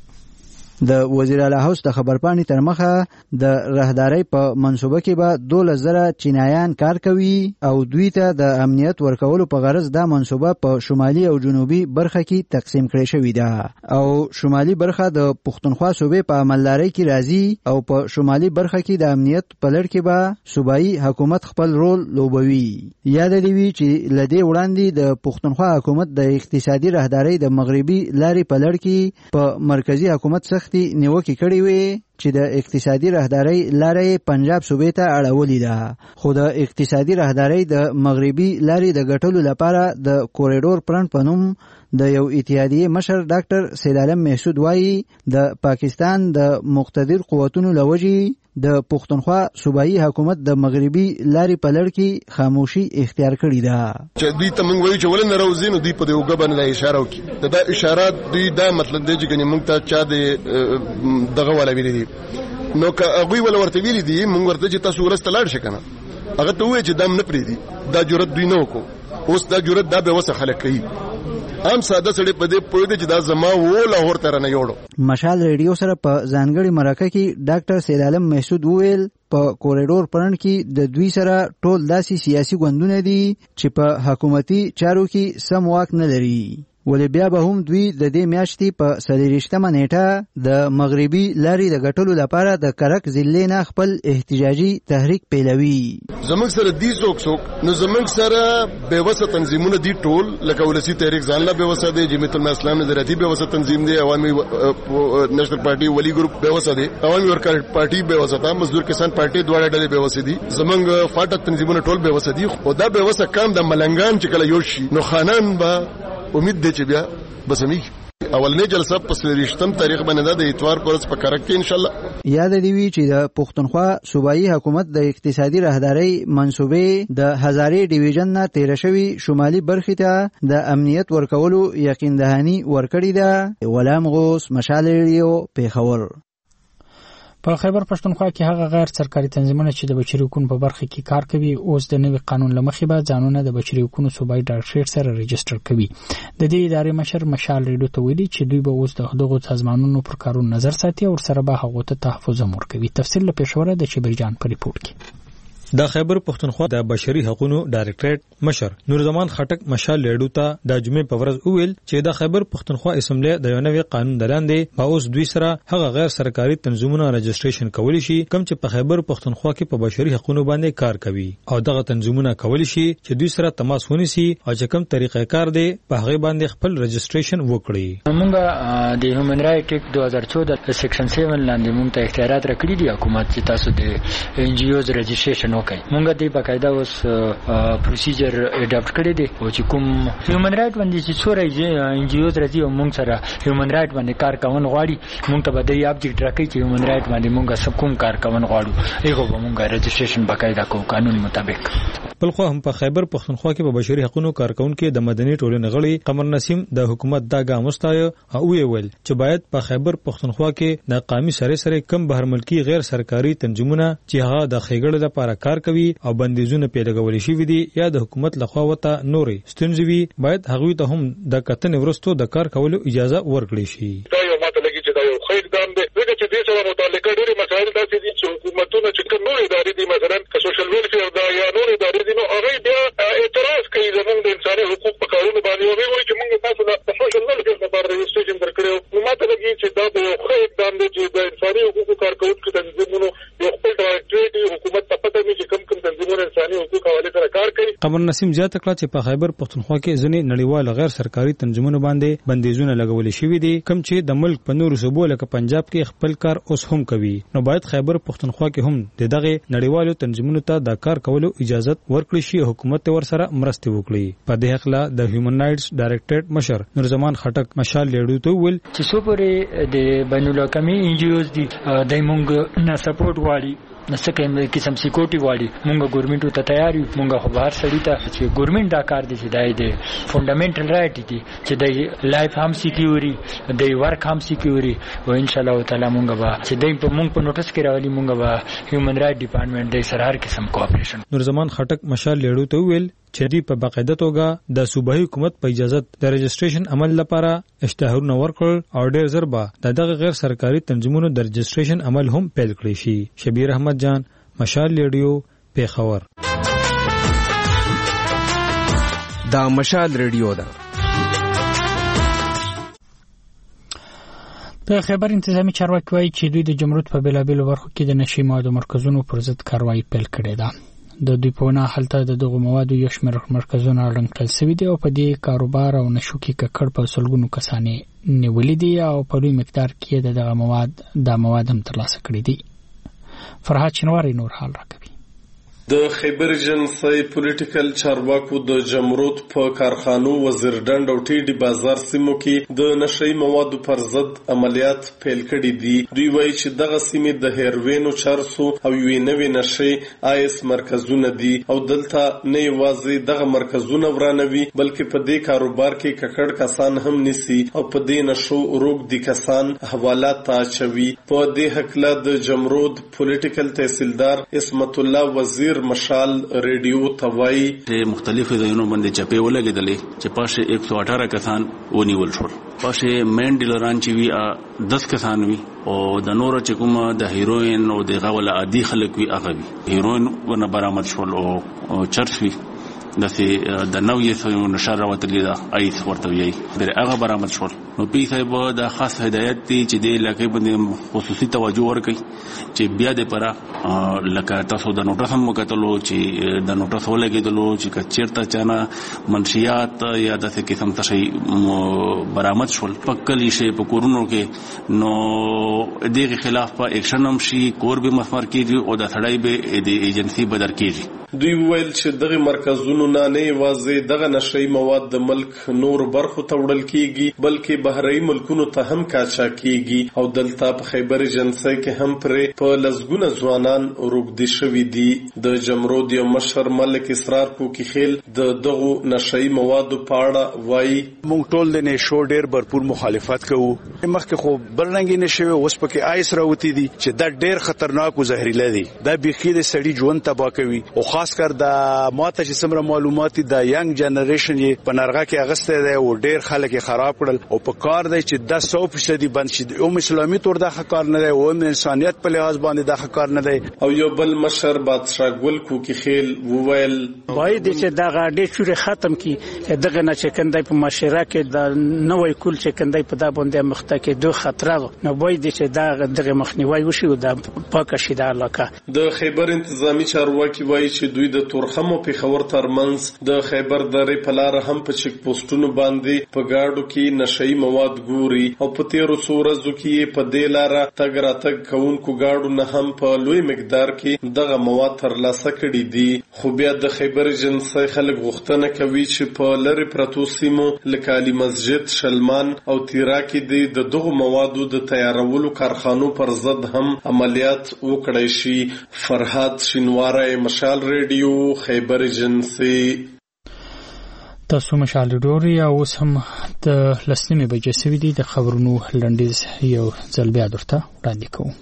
د وزیر اعلی هاوس د خبرپاڼې تر مخه د راهداري په منصوبه کې به دوله زره چینایان کار کوي او دوی ته د امنیت ورکولو په غرض دا منصوبه په شمالي او جنوبي برخه کې تقسیم کړې شوې ده او شمالي برخه د پښتونخوا صوبې په عملداري کې راځي او په شمالي برخه کې د امنیت په لړ کې به صوبایي حکومت خپل رول لوبوي. یاد دی چې لدې وړاندې د پښتونخوا حکومت د اقتصادي راهداري د مغربي لارې په لړ کې په مرکزی حکومت څخه نیوکې کړې وې چې د اقتصادي راهداري لارې پنجاب صوبې ته اړولې ده. خو د اقتصادي راهداري د مغربي لارې د ګټلو لپاره د کوریډور فرنټ په نوم د یو اتحادیه مشر ډاکټر سید عالم محسود وایي د پاکستان د مقتدر قوتونو لوجي د پښتونخوا صوبایي حکومت د مغربي لارې په لړ کې خاموشي اختیار کړې ده. چې دوی ته موږ وایو چې ولې نه راوځي نو دوی په دې وګ باندې اشاره وکړي. دا اشارات دوی دا مطلب دی چې موږ ته چا د دغه ولا ویلي دي نو که هغه ول ورته ویلي دي موږ ورته چې تاسو ورسته لاړ شئ کنه هغه ته وایي چې دم نه پری دي دا جرأت دوی نه وکړو. اوس دا جرأت دا به وسه خلک کوي. هم ساده سړی په دې پوهېده چې دا زما و لاهور ته رانه یوړو. مشال ریډیو سره په ځانګړي مرکه کې ډاکټر سید عالم محسود وویل په کوریډور فرنټ کې د دوی سره ټول داسې سیاسي ګوندونه دي چې په حکومتي چارو کې سم واک نه لري. ولې بیا به هم دوی د دې میاشتې په څلېرویشتمه نیټه د مغربي لارې د ګټلو لپاره د کرک ضلع نه خپل احتجاجي تحریک پیلوي. زموږ سره دي څوک څوک نو زموږ سره بېوسه تنظیمونه دي ټول لکه ولسي تحریک ځان له بېوسه دی، جمعیت علماء اسلام نظریاتي بېوسه تنظیم دی، عوامي نېشنل پارټي ولی ګروپ بېوسه دی، عوامي ورکر پارټي بېوسه ده، مزدور کسان پارټي دواړه ډلې بېوسه دي، زموږ فاټک تنظیمونه ټول بېوسه دي. خو دا بېوسه کام د ملنګان چې کله یو شي نو خانان به امید دی چې بیا بسمی اولنې جلسه په څلېرویشتم تاریخ باندې د اتوار پر ورځ په کرک کې ان شاء الله. یاد دی وی چې د پښتونخوا صوبایي حکومت د اقتصادي راهداري منصوبې د هزارې ډیویژن نه تیر شوی شمالي برخې ته د امنیت ورکولو یقین دهانی ورکړی ده. غلام غوث مشال ریډیو پیښور. په خیبر پښتونخوا کې هغه غیر سرکاري تنظیمونه چې د بشري حقوقو په برخه کې کار کوي اوس د نوي قانون لمخې به ځانونه د بشري حقوقو صوبایي ډایرکټریټ سره ريجستر کوي. د دې ادارې مشر مشال ریډیو ته ویلي چې دوی به اوس دغه سازمانونو پر کارونو نظر ساتي او سره به هغه ته تحفظ هم ورکوي. تفصیل له پېښوره د شبرجان په ریپورت کې. د خیبر پښتونخوا د بشري حقوقو ډایرکټریټ مشر نور زمان خټک مشال لیډو ته د جمعې په ورځ وویل چې د خیبر پښتونخوا اسمبلی د یو نوي قانون دلاندې به اوس دوی سره هغه غیر سرکاري تنظیمونه رجسټریشن کولی شي کوم چې په خیبر پښتونخوا کې په بشري حقوقو باندې کار کوي او دغه تنظیمونه کولی شي چې دوی سره تماس ونیسي او چې کوم طریقې کار دی په هغه باندې خپل رجسټریشن وکړي. موږ د هیومن رائټ ایکټ دوه هزار چودہ سیکشن سیون لاندې موږ ته اختیارات راکړي دي حکومت چې تاسو د ان جی اوز رجسټریشن وکړي. مونږ دې باقاعده اوس پروسیجر اډاپټ کړی دی او چې کوم هیومن رائټ باندې چې څوره ان جی اوز راځي او مونږ سره هیومن رائټ باندې کار کوون غواړي مونږ ته به د ابجیکټ راکړي چې هیومن رائټ باندې مونږ سب کوم کار کوون غواړو هغه به مونږ رجسټریشن باقاعده کوو قانون مطابق. بلخو هم په خیبر پختونخوا کې په بشري حقوقو کارکونکو د مدني ټولنې غړي قمر نسیم د حکومت دا ګام مستایو او ویل چې باید په خیبر پختونخوا کې د قومي سره سره کم بهر ملکی غیر سرکاري تنظیمونه چې هغه د خېګړې لپاره کار کوي او بندیزونه پیلګول شي وي دي یا د حکومت لخوا وته نوري ستونزوي باید هغه ته هم د کتن ورستو د کار کولو اجازه ورکړي شي. دا یو ماته لګي چې دا یو خیر ګام دی ځکه چې دې سره متعلقه ډېری مسایل داسې دي چې حکومتونه چې کوم نور ادارې دي مثلا که سوشل ویلفیر دا یا نور ادارې دي نو هغه بیا اعتراض کوي زموږ د انساني حقوقو په کارونو باندې او وایي چې موږ تاسو د سوشل ویلفیر لپاره رجسټریشن درکړو. نو ماته لګي چې دا یو خیر ګام دی چې د انساني حقوقو کارکونکو تنظیمونو یو خپل ډایرکټریټ حکومت ته پته وي چې کوم کوم تنظیمونه انساني حقوقو حواله سره کار کوي. قمر نسیم زیاته کړه چې په خیبر پختونخوا کې ځینې نړیوال غیر سرکاري تنظیمونو باندې بندیزونه لګول شوي دي کوم چې د ملک په نورو صوبو لکه پنجاب کې خپل کار اوس هم کوي. نو باید خیبر پختونخوا کې هم د دغه نړیوالو تنظیمونو ته د کار کولو اجازه ورکړي شي حکومت ور سره مرسته وکړي. په دې حق لا د هیومن رائټس ډایرکټریټ مشر نورزمان خټک مشال لیډو ته ویل چې څو پورې د بین الاقوامي ان جی اوز دي د مونږ نه سپورټ واړي نسکه قسم سکیورټي واړي مونږ ګورنمنت ته تیار یو مونږ خو بهر سړی ته چې ګورنمنت دا کار دي چې دای دی فونډامنټل رائټ دي چې د لایف هم سکیوري د ورک هم سکیوري او ان شاء الله تعالی مونږ به چې دای په مونږ په نوټس کې راولي مونږ به هیومن رائټ ډپارټمنټ د سره هر قسم کوآپریشن. نورزمان خټک مشال لیډو ته ویل چې دی په باقاعده توګه د صوبایي حکومت په اجازه د رجسټریشن عمل لپاره اشتهارونه ورکړل او ډېر زر به دغه غیر سرکاري تنظیمونو د رجسټریشن عمل هم پیل کړی شي. شبیر احمد جان مشال ریډیو پیښور. دا مشال ریډیو ده. د خیبر انتظامی چارواکي وایي چې دوی د جمهوریت په بیلابیلو برخو کې د نشي موادو مرکزونو پر ضد کاروایی پیل کړې ده. د دوی په ونه حالت د دغه موادو یو شمېر مرکزونه اړنګ کړل شوي دي او په دې کاروبار او نشو کې ککړ په سلګونو کسانې نیولې دي او په لوی مقدار کې دغه مواد د مواد هم ترلاسه کړي دي. فرهاد شنواری نور حال راکوي. د خیبر جنسي پولیټیکل چارواکو د جمهوریت په کارخانو وزیرډنډ او ټیډي بازار سیمو کې د نشئی موادو پر ضد عملیات پیل کړي دي. دوی وایي چې دغه سیمې د هیروینو چرسو او یوې نوې نشئی آیس مرکزونه دي او دلته نه یوازې دغه مرکزونه ورانوي بلکې په دې کاروبار کې ککړ کسان هم نیسي او په دې نشو روغ دي کسان حوالات ته اچوي. په دې حقله د جمهوریت پولیټیکل تحصیلدار اسمت الله وزیر مشال ریډیو توای چې مختلفو ځایونو باندې چپې ولګېدلې چې پاشه ایک سو اٹھارہ کسان ونیول شول. پاشه مین ډیلران چې وی دس کسان وی او د نور چې کوم د هیروین او د غول عادي خلک وی هغه وی هیروین ونه برآمد شول او چرس وی دغه د نوې سو نشر راوتلی دا ایس ورته وی د هغه برآمد شول. نو پی صاحب دا خاص هدایت دی چې د علاقې باندې خصوصي توجه ورکړي چې بیا د پره لکه تاسو د نوټس هم وکړلو چې د نوټس ولګېدلو چې چیرته چانه منشیات یا د څه قسم څه شي برآمد شول پکلی شي په کورونو کې نو دغه خلاف په اکشن هم شي کور به مسمار کیږي او د سړی به د ایجنسی بدر کیږي. دوی ویل چې دغه مرکزونو نه نه یوازې دغه نشئی مواد د ملک نور برخو ته وړل کیږي بلکې بهري ملکونو ته هم کاچا کیږي او دلته په خیبر جنسي کې هم پر په لزګونه ځوانان روغدي شوي دي. د جمهوریت یو مشر ملک اسرار کوکی خیل د دغه نشئی موادو په اړه وایي موږ ټول د نشو ډېر برپور مخالفت کوو. مخکې خو بلرنګي نشوي اوس پکې آیس راوتی دي چې دا ډېر خطرناک او زهريله دي. دا بيخي د سړي ژوند تباہ کوي او خاص کر د ماته چې سمره معلوماتي د ینګ جنریشن یې په نارغه کې اغسته دی او ډېر خلک خراب کړل او په کار دی چې د سو فیصد بند شي. او اسلامي تور د کار نه دی او انسانيت په لحاظ باندې د کار نه دی. او یو بل مشر بادشاہ ګل کوکی خیل وویل باید چې دا غاډې چوري ختم کی دغه نه چې کندای په معاشره کې د نوې کول چې کندای په دا باندې مخته کې دوه خطر نو باید چې دا دغه مخنیوي وشي او د پاک شي د علاقه. د خیبر انتظامی چارواکي وایي چې چې دوی د تورخم او پیښور ترمنځ د خیبر درې په لار هم په چک پوسټونو باندې په گاډو کې نشئی مواد ګوري او په تیرو څو ورځو کې په دې لار تګ راتګ کوونکو گاډو نه هم په لوی مقدار کې دغه مواد ترلاسه کړي دي. خو بیا د خیبر ایجنسۍ خلک غوښتنه کوي چې په لری پرتو سیمو لکه علي مسجد، شلمان او تیرا کې د دغو موادو د تیارولو کارخانو پر ضد هم عملیات وکړای شي. فرهاد شینواری، مشال ریډیو، خیبر ایجنسۍ. تاسو مشال ډوري او اوس هم د لسنیمې بجې سوي دي. د خبرونو لنډیز یو ځل بیا درته وړاندې کوو.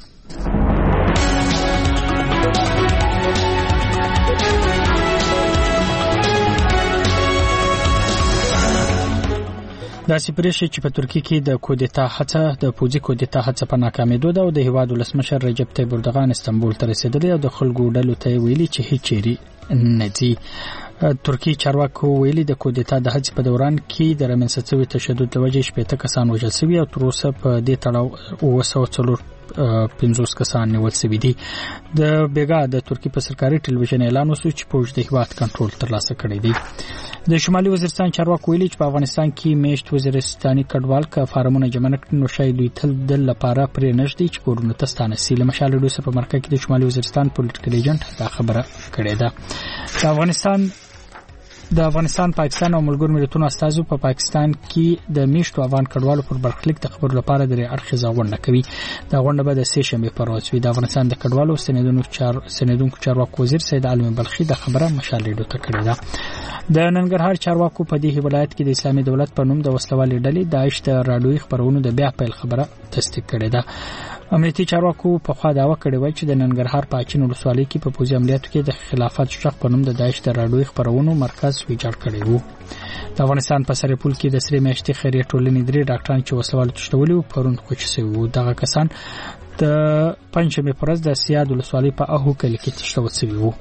دا سپریشي چې په ترکیه کې د کودتا هڅه د پوځي کودتا هڅه په ناکامېدو ده او د هیواد ولسمشر رجب طیب اردوغان استانبول ته رسیدلی او د خلکو ډلو ته ویلي چې هیڅ چیرې نه ځي. ترکیه چارواکو ویلي د کودتا د هڅې په دوران کې د رامنځته شوي تشدد له وجې شپېته کسان وژل شوي او تر اوسه په دې تړاو اوه سوه څلور پنځوس کسان نیول شوي دي. د بیګا د ترکیه په سرکاري ټلویزیون اعلان وشو چې پوځ د هیواد کنټرول ترلاسه کړی دی. د شمالي وزیرستان چارواکو ویلي چې په افغانستان کې میشت وزیرستاني کډوال که فارمونه جمع نه کړي نو شاید دوی تل د لپاره پرې نږدې چې کورونه ته ستانه سي. له مشال ډوډۍ سره په مرکه کې د شمالي وزیرستان پولیټیکل ایجنټ دا خبره کړې ده. د افغانستان د افغانستان پاکستان او ملګرو ملتونو استازو په پا پاکستان کې د میشتو افغان کډوالو پر برخلیک د خبرو لپاره د اړخیزه غونډه کوي. دا غونډه به د سې شنبې پر ورځ وي. د افغانستان د کډوالو سندونکو چار سندونکو چارواکو وزیر سید عالم بلخي د خبره مشال ډوډۍ ته کړې ده. د ننګرهار چارواکو په دې ولایت کې د اسلامي دولت په نوم د وسلوالې ډلې داعش د راډیوي خبرونو د بیا پیل خبره تصدیق کړې ده. امنیتي چارواکو په خوا داوا کړې وای چې د ننګرهار په اچین ولسوالۍ کې په پوځي عملیاتو کې د خلافت شخص په نوم د داعش د راډیوي خبرونو مرکز ویجاړ کړی وو. د افغانستان په سرپل کې د سری میاشتې خیریه ټولنې درې ډاکټران چې وسوال تشتولي وو پرون خوشي شوي وو. دغه کسان د پنځمې پر ورځ د سیاد ولسوالۍ په اهو کلي کې تشتول شوي وو.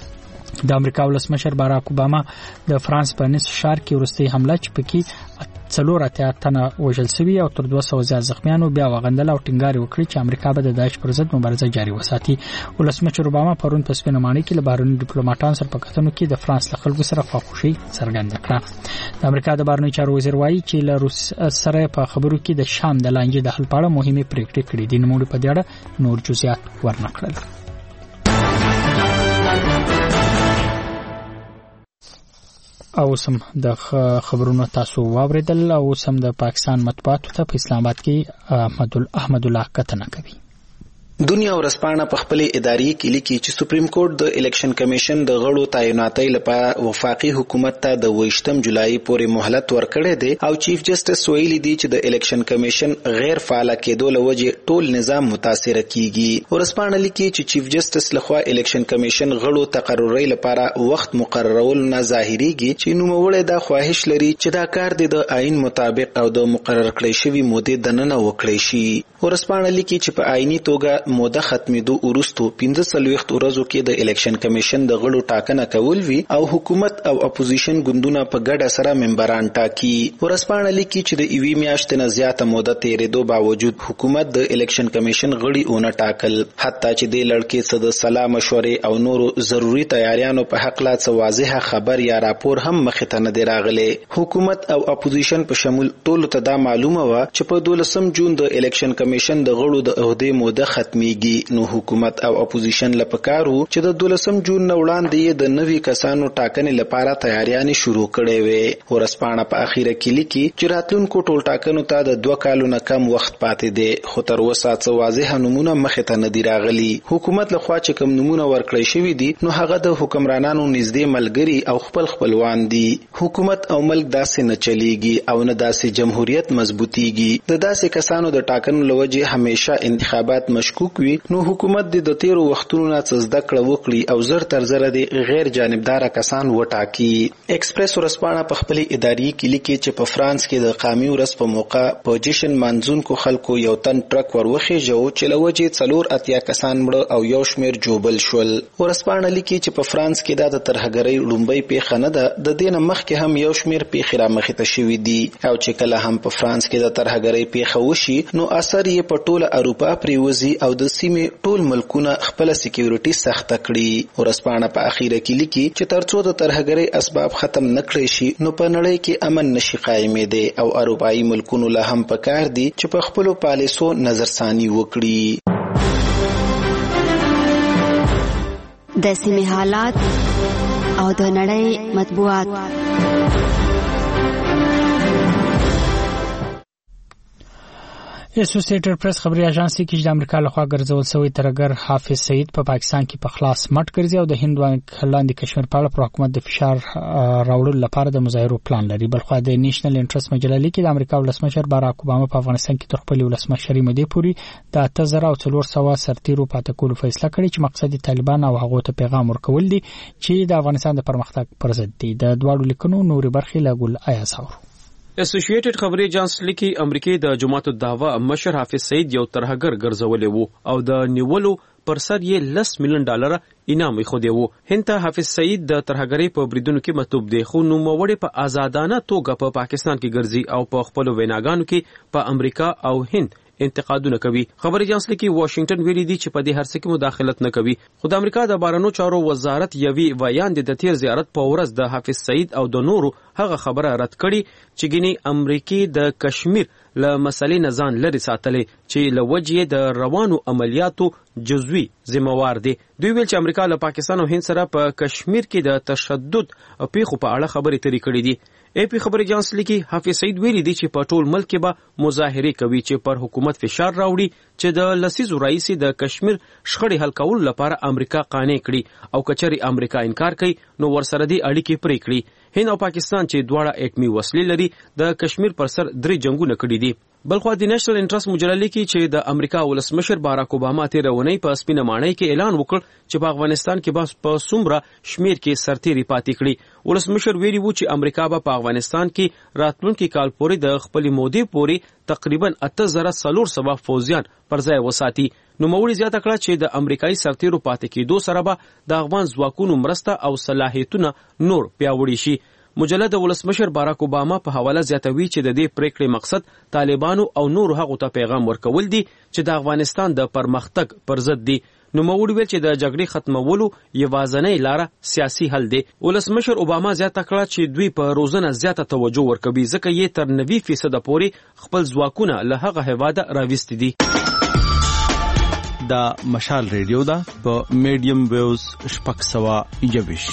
د امریکا ولسمشر باراک اوباما د فرانس په نیس ښار کې وروستۍ حمله چې پکې څلور اتیا تنه وژل شوي او تر دوه سوه زیات زخمیانو بیا وغندل او ټینګار وکړي چې امریکا به د داعش پر ضد مبارزه جاري وساتي. ولسمشر اوباما پرون په سپینه ماڼۍ کې له بهرنیو ډیپلوماټانو سره په کتنو کې د فرانس له خلکو سره خواخوشي څرګنده کړه. د امریکا د بهرنیو چارو وزیر وایي چې له روس سره په خبرو کې د شام د لانجې د حل په اړه مهمې پریکړې کړې دي. نوموړي په دې اړه نور جزئیات ورنکړل. او سم د خبرونو تاسو واوریدل. او سم د پاکستان مطبوعاتو ته په اسلام آباد کې احمد احمد الله کتنه کوي. دنیا ورسپانه په خپل اداري کې لیکي چې سپریم کورټ د الیکشن کمیشن د غړو تعیناتۍ لپاره وفاقي حکومت ته د ویشتم جولای پورې مهلت ورکړی دی او چیف جسټس ویلي دی چې د الیکشن کمیشن غیر فعال کېدو له وجې ټول نظام متاثر کیږي. ورسپانه لیکي چې چیف جسټس لخوا الیکشن کمیشن غړو تقرری لپاره وخت مقررول نه ظاهريږي چې نوموړی دا خواهش لري چې دا کار د آئین مطابق او د مقرر کړی شوی مودې دننه وکړي شي. ورسپانه لیکي چې په آئینی توګه موده ختمېدو وروسته پنځه څلوېښت ورځو کې د الیکشن کمیشن د غړو ټاکنه کول وي او حکومت او اپوزیشن ګوندونه په ګډه سره ممبران ټاکي. ورسپانه لیکي چې د یوې میاشتې نه زیاته موده تېرېدو باوجود حکومت د الیکشن کمیشن غړي ونه ټاکل، حتی چې د لړکې څه د سلا مشورې او نورو ضروري تیاریانو په حقله څه واضحه خبر یا راپور هم مخې ته نه دی راغلی. حکومت او اپوزیشن په شمول ټولو ته دا معلومه وه چې په دولسم جون د الیکشن کمیشن د غړو د عهدې موده ختمي نو حکومت او اپوزیشن لپاره چې د دولسم جون نه وړاندې د نوي کسانو ټاکنې لپاره تیاریانې شروع کړې وې. ورسپانه په اخیره کې لیکي چې راتلونکو ټول ټاکنو ته د دوه کالو نه کم وخت پاتې دی، خو تر اوسه څه واضحه نمونه مخې ته نه دي راغلي. حکومت لخوا چې کوم نمونه ورکړی شوي دي نو هغه د حکمرانانو نږدې ملګري او خپل خپلوان دي. حکومت او ملک داسې نه چلیږي او نه داسې جمهوریت مضبوطیږي. د داسې کسانو د ټاکنو لوجه همیشه انتخابات مشکوک وي، نو حکومت د تیرو وختونو نه څه زده کړه وکړي او زر تر زره د غیر جانبدار کسان وټاکي. ایکسپریس ورسپانه په خپل اداري کې لیکي چې په فرانس کې د قومي ورځ په موقع په جشن منځونکو خلکو یو تن ټرک ورخیژو چې له وجې څلور اتیا کسان مړه او یو شمېر جوبل شول. ورسپانه لیکي چې په فرانس کې دا د ترهګرۍ لومړۍ پیښه نه ده، د دې نه مخکې هم یو شمېر پیښې رامخې ته شوي دي او چې کله هم په فرانس کې د ترهګرۍ پیښه وشي نو اثر یې په ټوله اروپا پرېوځي او د سیمې ټول ملکونه خپل سکیورټي سخت کړي. ورسپانه په اخیره کې لیکي چې ترڅو د ترهګرۍ اسباب ختم نکړي شي نو په نړۍ کې امن نشي قائمېدی او اروپایي ملکونو لا هم پکار دي چې په خپل پالیسو نظرثاني وکړي. د سیمې حالات او د نړۍ مطبوعات. اسوسییټډ پریس خبري اژانس کې د امریکا لخوا ګرځول شوی ترګر حافظ سعید په پا پاکستان کې په خلاص مټ ګرځي او د هند لاندې کشمیر په اړه پر حکومت د فشار راوړلو لپاره د مظاهرو پلان لري. بلخو د نیشنل انټرست مجله لیکي د امریکا ولسمشر باراک اوباما په افغانستان کې تر خپل ولسمشري مودې پورې د اته زره او څلور سوه سرتیرو پاتې کولو فیصله کړې چې مقصد طالبان او هغو ته پیغام ورکول دي چې د افغانستان د پرمختګ پر ضد دي. د دواړو لیکنو نوري برخې له ګل آیا ثور. اسوسییټډ خبري اژانس لیکي امریکای د جماعت الدعوه مشر حافظ سعید یو ترهګر ګرځولې وو او د نیولو پر سر یې لس میلیون ډالر انعام خو دی وو. هند ته حافظ سعید د ترهګرۍ په بریدونو کې مطلوب دی خو نو موړې په آزادانه توګه په پا پاکستان کې ګرځي او په خپل ویناګانو کې په امریکا او هند انتقادونه کوي. خبري اژانس لیکي واشنگټن ویلي دی چې په دې هر څه کې مداخلت نه کوي. خو د امریکا د بهرنیو چارو وزارت یوي ویان د تیر زیارت په ورځ د حافظ سعید او د نورو هغه خبره رد کړي چې ګینی امریکای د کشمیر له مسلې نه ځان لري ساتلې چې له وجې د روانو عملیاتو جزوی ذمہوار دي. دوی ویل چې امریکا له پاکستان او هند سره په کشمیر کې د تشدد پیښو په اړه خبرې ترې کړې دي. ای پی خبري اژانس لیکي حافظ سعید ویلي دی چې په ټول ملک کې به مظاهره کوي چې پر حکومت فشار راوړي چې د لسیزو رئیس د کشمیر شخړې حل کولو لپاره امریکا قانع کړي او کچري امریکا انکار کوي نو ورسره دی اړیکې پرې کړي. هند او پاکستان چې دواړه اټمی وسلې لري د کشمیر پر سر درې جنگونه کړي دي. بلخو د نېشنل انټرست مجله لیکي چې د امریکا ولسمشر باراک اوباما تیر ونی په سپینه ماڼۍ کې اعلان وکړ چې په افغانستان کې بس په سومره شمیر کې سرتیري پاتې کړي. ولسمشر ویلي وو چې امریکا به په افغانستان کې راتلونکي کال پورې د خپل مودې پورې تقریبا اته زره څلور سوه فوجیان پر ځای وساتي. نو موړي زیاته کړه چې د امریکایي سرتیرو پاتې کېدو سره به د افغان ځواکونو مرسته او صلاحیتونه نور پیاوړي شي. مجله د ولسمشر باراک اوباما په حواله زیاتوي چې د دې پریکړې مقصد طالبانو او نور هغو ته پیغام ورکول دي چې د افغانستان د پرمختګ پر ضد دي. نو موړي ویل چې د جګړې ختمولو یوازینۍ لاره سیاسي حل دی. ولسمشر اوباما زیاته کړه چې دوی په روزنه زیاته توجه ورکوي ځکه یې تر نوي فیصد پورې خپل ځواکونه له هغه هیواده راوستي دي. دا مشال ریډیو دا په میډیم ویوز شپږ سوه یوویش.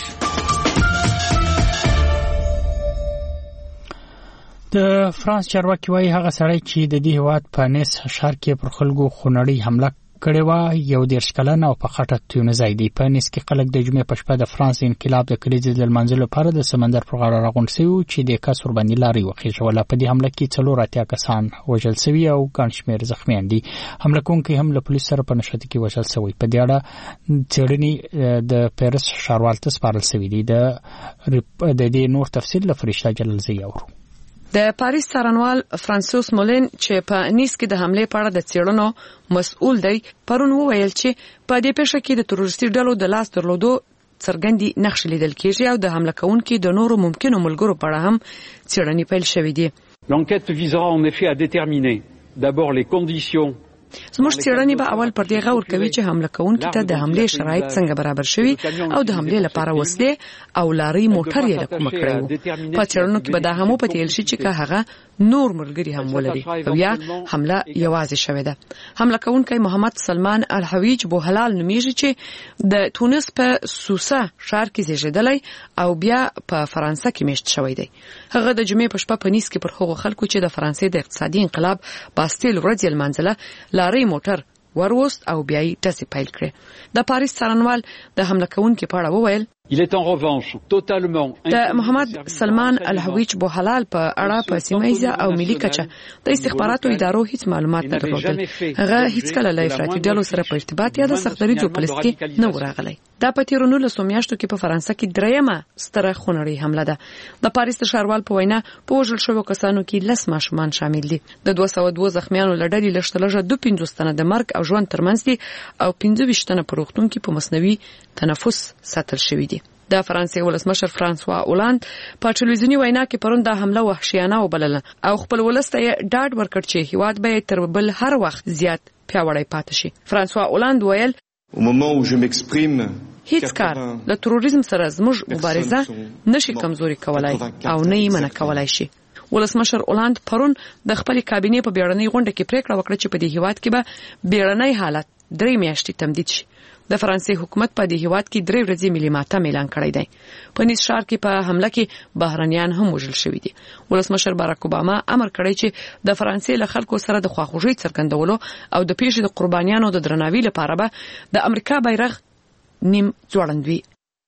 د فرانس چارواکي وايي هغه سړی چې د دې هواد په نیس ښار کې پر خلکو خونړۍ حمله کړې وه یو دېرش کلن او په خټه تیونځی دی. په نیس کې خلک د جمعې په شپه د فرانس انقلاب د کلیزې د لمانځلو لپاره د سمندر پر غاړه راغونډ سوي وو چې د کس ورباندې لارې وخېژوله. په دې حمله کې څلور اتیا کسان وژل سوي او ګڼ شمېر زخمیان دي. حمله کوونکی هم له پولیسو سره په نښته کې وژل سوی. په دې اړه څېړنې د پیرس ښاروال ته سپارل سوي دي. د دې نور تفصیل له فرشته جلالزی اورو. د پاریس څارنوال فرانسوس مولین چې په نیس کې د حمله په اړه د څېړنو مسؤل دی پرون وویل چې په دې پیښه کې د تروریستي ډلو د لاس درلودو څرګندې نقشې لیدل کېږي او د حمله کوونکو د نورو ممکنو ملګرو په اړه هم څېړنې پیل شوې دي. L'enquête visera en effet à déterminer d'abord les conditions زموږ څېړنې به اول پر دې غور کوي چې حمله کوونکي ته د حملې شرایط څنګه برابر شوي او د حملې لپاره وسلې او لارې موټر یې کومه کړی وو. په څېړنو کې به دا هم وپتېل شي چې که هغه نور ملګري هم ولري او یا حمله یوازې شوې ده. حمله کوونکی محمد سلمان الحویج بوهلال نومیږي چې د تونس په سوسه ښار کې زیږېدلی او بیا په فرانسه کې میشت شوی دی. هغه د جمعې په شپه په نیس کې پر هغو خلکو چې د فرانسې د اقتصادي انقلاب باستیل ورځ یې لمانځله لارې موټر وروست او بیا یې ټسې پیل کړې. د پاریس څارنوال د حمله کوونکي په اړه وویل Il est en revanche totalement د محمد سلمان الحویج بوهلال په اړه په سیمه او ملي کچه د استخباراتو ادارو هیڅ معلومات نه درلودل. هغه هیڅ کله له افراطي ډلو سره په ارتباط یا د سختدریځو په لست کې نه وراغلی. دا په تیرو نولسو میاشتو کې په فرانسه کې دریمه ستره خونړۍ حمله ده. د پاریس د ښاروال په وینا په وژل شویو کسانو کې لس ماشومان شامل دي. د دوه سوه دوه زخمیانو له ډلې لږ تر لږه دوه پنځوس تنه د مرګ او ژوند ترمنځ دي او پنځه ویشت تنه په روغتون کې په مصنوعي تنفس ساتل شوي دي. د فرانسې ولسمشر فرانسوا اولاند په ټلویزیونی وینا کې پرون د حمله وحشیانه وبلله او خپل ولسته ډاډ ورکړ چې هیواد به تر بل هر وخت زیات پیاوړی پاتې شي. فرانسوا اولاند ویل هیڅ کار له تروریزم سره زموږ مبارزه نشي کمزوري کولای او نه یې منع کولای شي. ولسمشر اولاند پرون د خپل کابینې په بیړنۍ غونډه کې پریکړه وکړه چې په دې هیواد کې به بیړنۍ حالت درې میاشتې تمدید شي. د فرانسې حکومت په دې هیواد کې درې ورځې ملي ماتم اعلان کړی دی. په نیس ښار کې په حمله کې بهرنیان هم وژل شوي دي. ولسمشر باراک اوباما امر کړی چې د فرانسې له خلکو سره د خواخوږۍ څرګندولو او د پیښې د قربانیانو د درناوي لپاره به د امریکا بیرغ نیم ځوړند وي.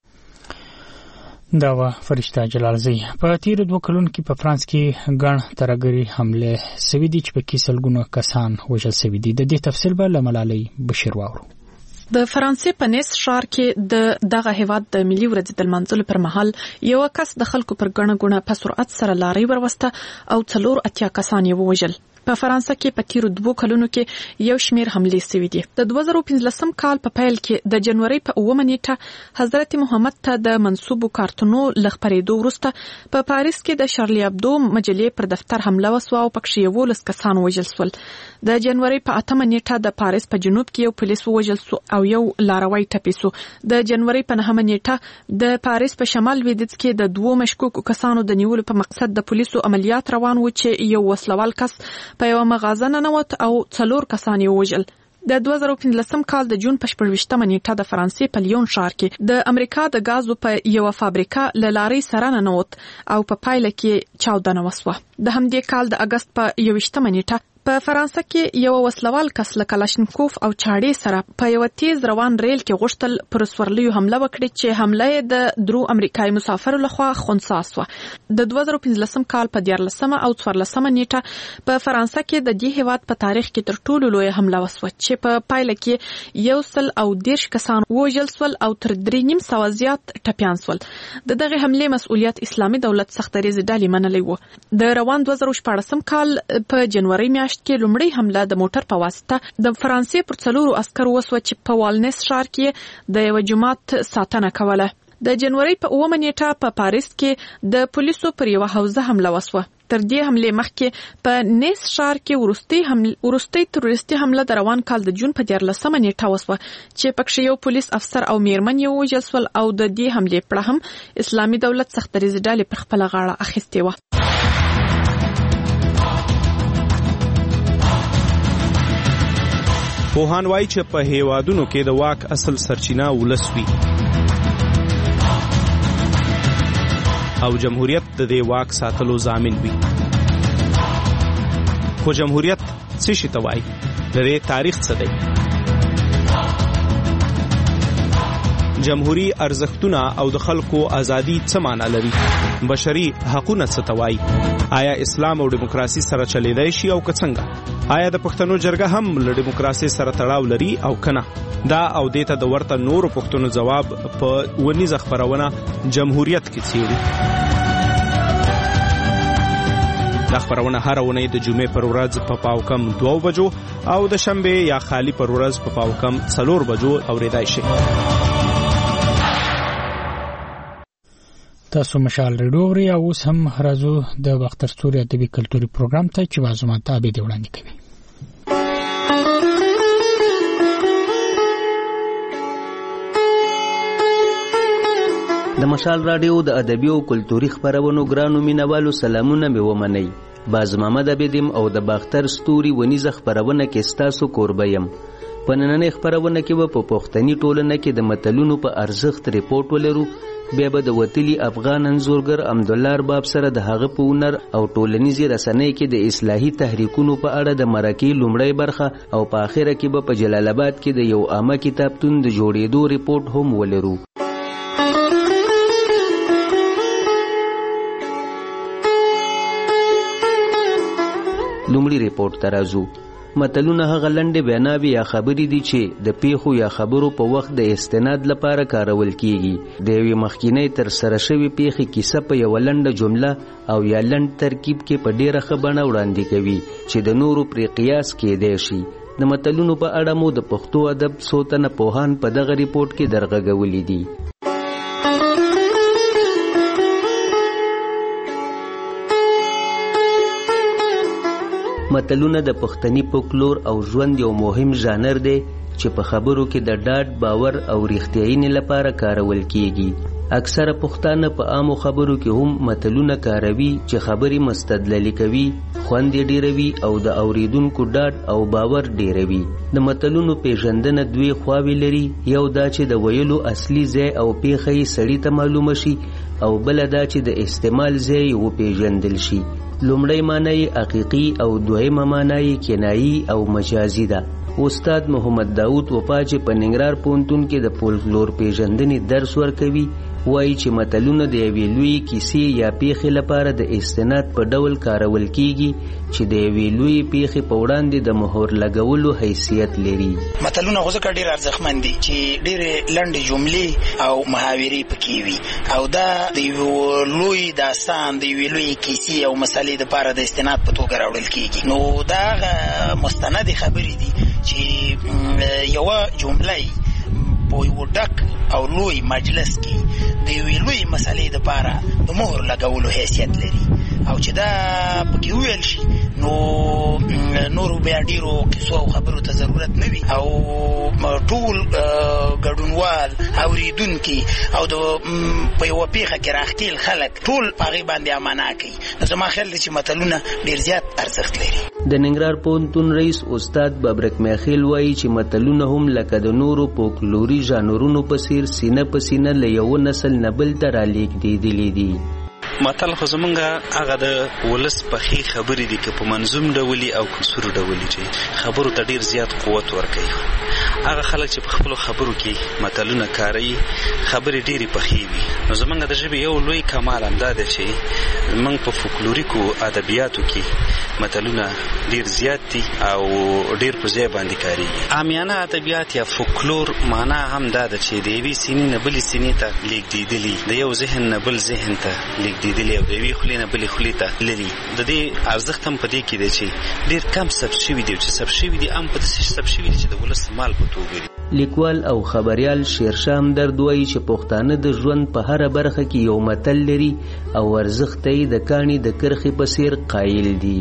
دا و فرشته جلالزی. په تیر دوه کلونو کې په فرانس کې ګڼ ترهګري حمله سوي دي چې په کې سلګونه کسان وژل شوي دي. د دې تفصیل به له ملالۍ بشیر واورو. د فرانسې په نیس ښار کې د دغه هیواد د ملي ورځې د لمانځلو پر مهال یو کس د خلکو پر ګڼه ګوڼه په سرعت سره لارۍ وروسته او څلور اتیا کسان یې ووژل. په فرانسه کې په تیرو دوه کلونو کې یو شمیر حملې سوي دي. د دوه زره پنځلسم کال په پیل کې د جنوري په اوومه نیټه حضرت محمد ته د منسوبو کارتونو لخپریدو وروسته په پاریس کې د شارلی ابدو مجلې پر دفتر حمله وسوه او پکې یولس کسان وژل شول. د جنوري په اتمه نیټه د پاریس په جنوب کې یو پولیس وژل شو او یو لاروی ټپي شو. د جنوري په نهمه نیټه د پاریس په شمال لویدیځ کې د دوو مشکوکو کسانو د نیولو په مقصد د پولیسو عملیات روان و چې یو وسلوال کس په یو مغازه ننوت او څلور کسان یې وژل. د دوه زره پنځلسم کال د جون په شپږویشتمه نیټه د فرانسې په لیون ښار کې د امریکا د غازو په یو فابریکه له لارۍ سره ننوت او په پایله کې چاودنه وسوه. د همدې کال د اگست په یوویشتمه نیټه په فرانسه کې یو وسلوال کس له کلاشینکوف او چاړې سره په یو تیز روان ریل کې غوښتل پر سورلیو حمله وکړي چې حمله یې د درو امریکایي مسافرو لخوا خنثی شوه. د دوه زره پنځلسم کال په دیارلسمه او څوارلسمه نیټه په فرانسه کې د دې هیواد په تاریخ کې تر ټولو لویه حمله وسوه چې په پایله کې یو سل او دیرش کسان وژل شول او تر درې نیم سوه زیات ټپیان شول. د دغه حملې مسؤلیت اسلامي دولت سختدریځ ډلې منلی و. د روان دوه زره شپاړسم کال په جنوري میاشت کې لومړی حمله د موټر په واسطه د فرانسې پر څلورو عسکرو وسوه چې په والنس ښار کې د یو جماعت ساتنه کوله. د جنوري په اوومه نیټه په پاریس کې د پولیسو پر یو حوزه حمله وسوه. تر دې حملې مخکې په نیس ښار کې ورستي حمله ورستي تروریستي حمله د روان کال د جون په دیارلسمه نیټه وسوه چې پکې یو پولیس افسر او میرمن یې وژل شول او د دې حملې پړه هم اسلامي دولت سختدریځ ډلې پر خپل غاړه اخیستې وه. پوهان وایي چې په هیوادونو کې د واک اصل سرچینه ولس وي او جمهوریت د دې واک ساتلو ضامن وي. خو جمهوریت څه شي ته وایي؟ د دې تاریخ څه دی؟ جمهوری ارزښتونه او د خلکو ازادي څه معنی لري؟ بشري حقوقونه څه ته وایي؟ آیا اسلام او دیموکراسي سره چلیدای شي او که څنګه؟ آیا د پښتنو جرګه هم له دیموکراسي سره تړاو لري او کنه؟ دا او دیته د ورته نورو پښتنو جواب په ونیزه خبرونه جمهوریت کې څیړي. دا خبرونه هر ونې د جمعې پر ورځ په پاو کم دوه بجو او د شنبه یا خالی پر ورځ په پاو کم څلور بجو اوریدای شي. تاسو مشال ریډیو وري او اوس هم راځو د وختر ستوري ادبي کلتوري پروګرام ته چې وازمات تابع دی وړاندې کوي. د مشال رادیو د ادبي او کلتوري خبرونو ګرانو مینوالو سلامونه مې ومنئ. باز محمد ابدیم او د باختر ستوري ونیزه خبرونه کې ستاسو کوربه یم. په نننۍ خبرونه کې به په پښتني ټولنه کې د متلونو په ارزښت ریپورت ولرو. بیا به د وتلي افغان انځورګر امدالله ارباب سره د هغه په هنر او ټولنیزې رسنۍ کې د اصلاحي تحریکونو په اړه د مرکې لومړۍ برخه او په آخره کې به په جلال آباد کې د یو عامه کتابتون د جوړېدو ریپورت هم ولرو. لومړی ریپورت ته راځو. متلونه هغه لنډې ویناوې یا خبرې دي چې د پیښو یا خبرو په وخت د استناد لپاره کارول کیږي. د یوې مخکینۍ تر سره شوې پیښې کیسه په یوه لنډه جمله او یا لنډ ترکیب کې په ډیره ښه بڼه وړاندې کوي چې د نورو پرې قیاس کیدای شي. د متلونو په اړه مو د پښتو ادب څو تنه پوهان په دغه ریپورت کې درغږولي دي. متلونه د پښتني فولکلور او ژوند یو مهم ژانر دی چې په خبرو کې د ډاډ، باور او ریښتینولۍ لپاره کارول کیږي. اکثره پښتانه په عامو خبرو کې هم متلونه کاروي چې خبرې مستدللي کوي، خوند یې ډیروي او د اوریدونکو ډاډ او باور ډیروي. د متلونو پیژندنه دوی خواوې لري، یو دا چې د ویلو اصلي ځای او پیښه یې سړي ته معلومه شي، او بل دا چې د استعمال ځای یې وپیژندل شي. لومړی معنی حقیقي او دویمه معنی کنایي او مجازي ده. استاد محمد داود وفا چې په ننګرهار پوهنتون کې د فولکلور پیژندنې درس ورکوي وایي چې متلونه د یوې لویې کیسې یا پیښې لپاره د استناد په ډول کارول کیږي چې د یوې لویې پیښې په وړاندې د مهر لګولو حیثیت لري. متلونه خو ځکه ډېر ارزښتمن دي چې ډېرې لنډې جملې او محاورې پکې وي، او دا د یو لوی داستان د یوې لویې کیسې او مسلې دپاره د استناد په توګه راوړل کیږي. نو دا هغه مستندې خبرې دي چې یوه جمله په یو ډک او لوی مجلس کې د یوې لویې مسلې دپاره د مهر لګولو حیثیت لري، او چې دا پکې وویل شي نو نورو بیا ډېرو کیسو او خبرو ته ضرورت نه وي، او ټول ګډونوال اوریدونکي او د په یوه پیښه کې راښکېل خلک ټول په هغې باندې امانه کوي. نو زما خیال دی چې متلونه ډېر زیات ارزښت لري. د ننګرهار پوهنتون رئیس استاد ببرک میخیل وایي چې متلونه هم لکه د نورو فولکلوري ژانرونو په څېر سینه په سینه له یوه نسل نه بل ته رالیږدېدلي دي. متل خو زمونږ هغه د ولس پخې خبرې دي که په منظوم ډولي او کلسور ډولي چې خبرو ته ډېر زیات قوت ورکوي. هغه خلک چې په خپلو خبرو کې متلونه کاروي خبرې ډېرې پخې وي. نو زمونږ د ژبې یو لوی کمال همدا دی چې موږ په فولکلوریکو ادبیاتو کې متلونه ډېر زیات دي او ډېر په ځای باندې کارېږي. عامیانه ادبیات یا فولکلور معنا هم دا ده چې د یوې سینې نه بلې سینې ته لیږدېدلي، د یو ذهن نه بل ذهن ته لیږدېدلي دیدلی او د یوې خولې نه بلې خولې ته لري. د دې ارزښت هم په دې کې دی چې ډېر کم ثبت شوي دي، چې ثبت شوي دي هم په داسې ثبت شوي دي چې د ولس مال په توګه دي. لیکوال او خبریال شیرشاه همدرد وایي چې پښتانه د ژوند په هره برخه کې یو متل لري او ارزښت ته یې د کاڼي د کرښې په څېر قایل دي.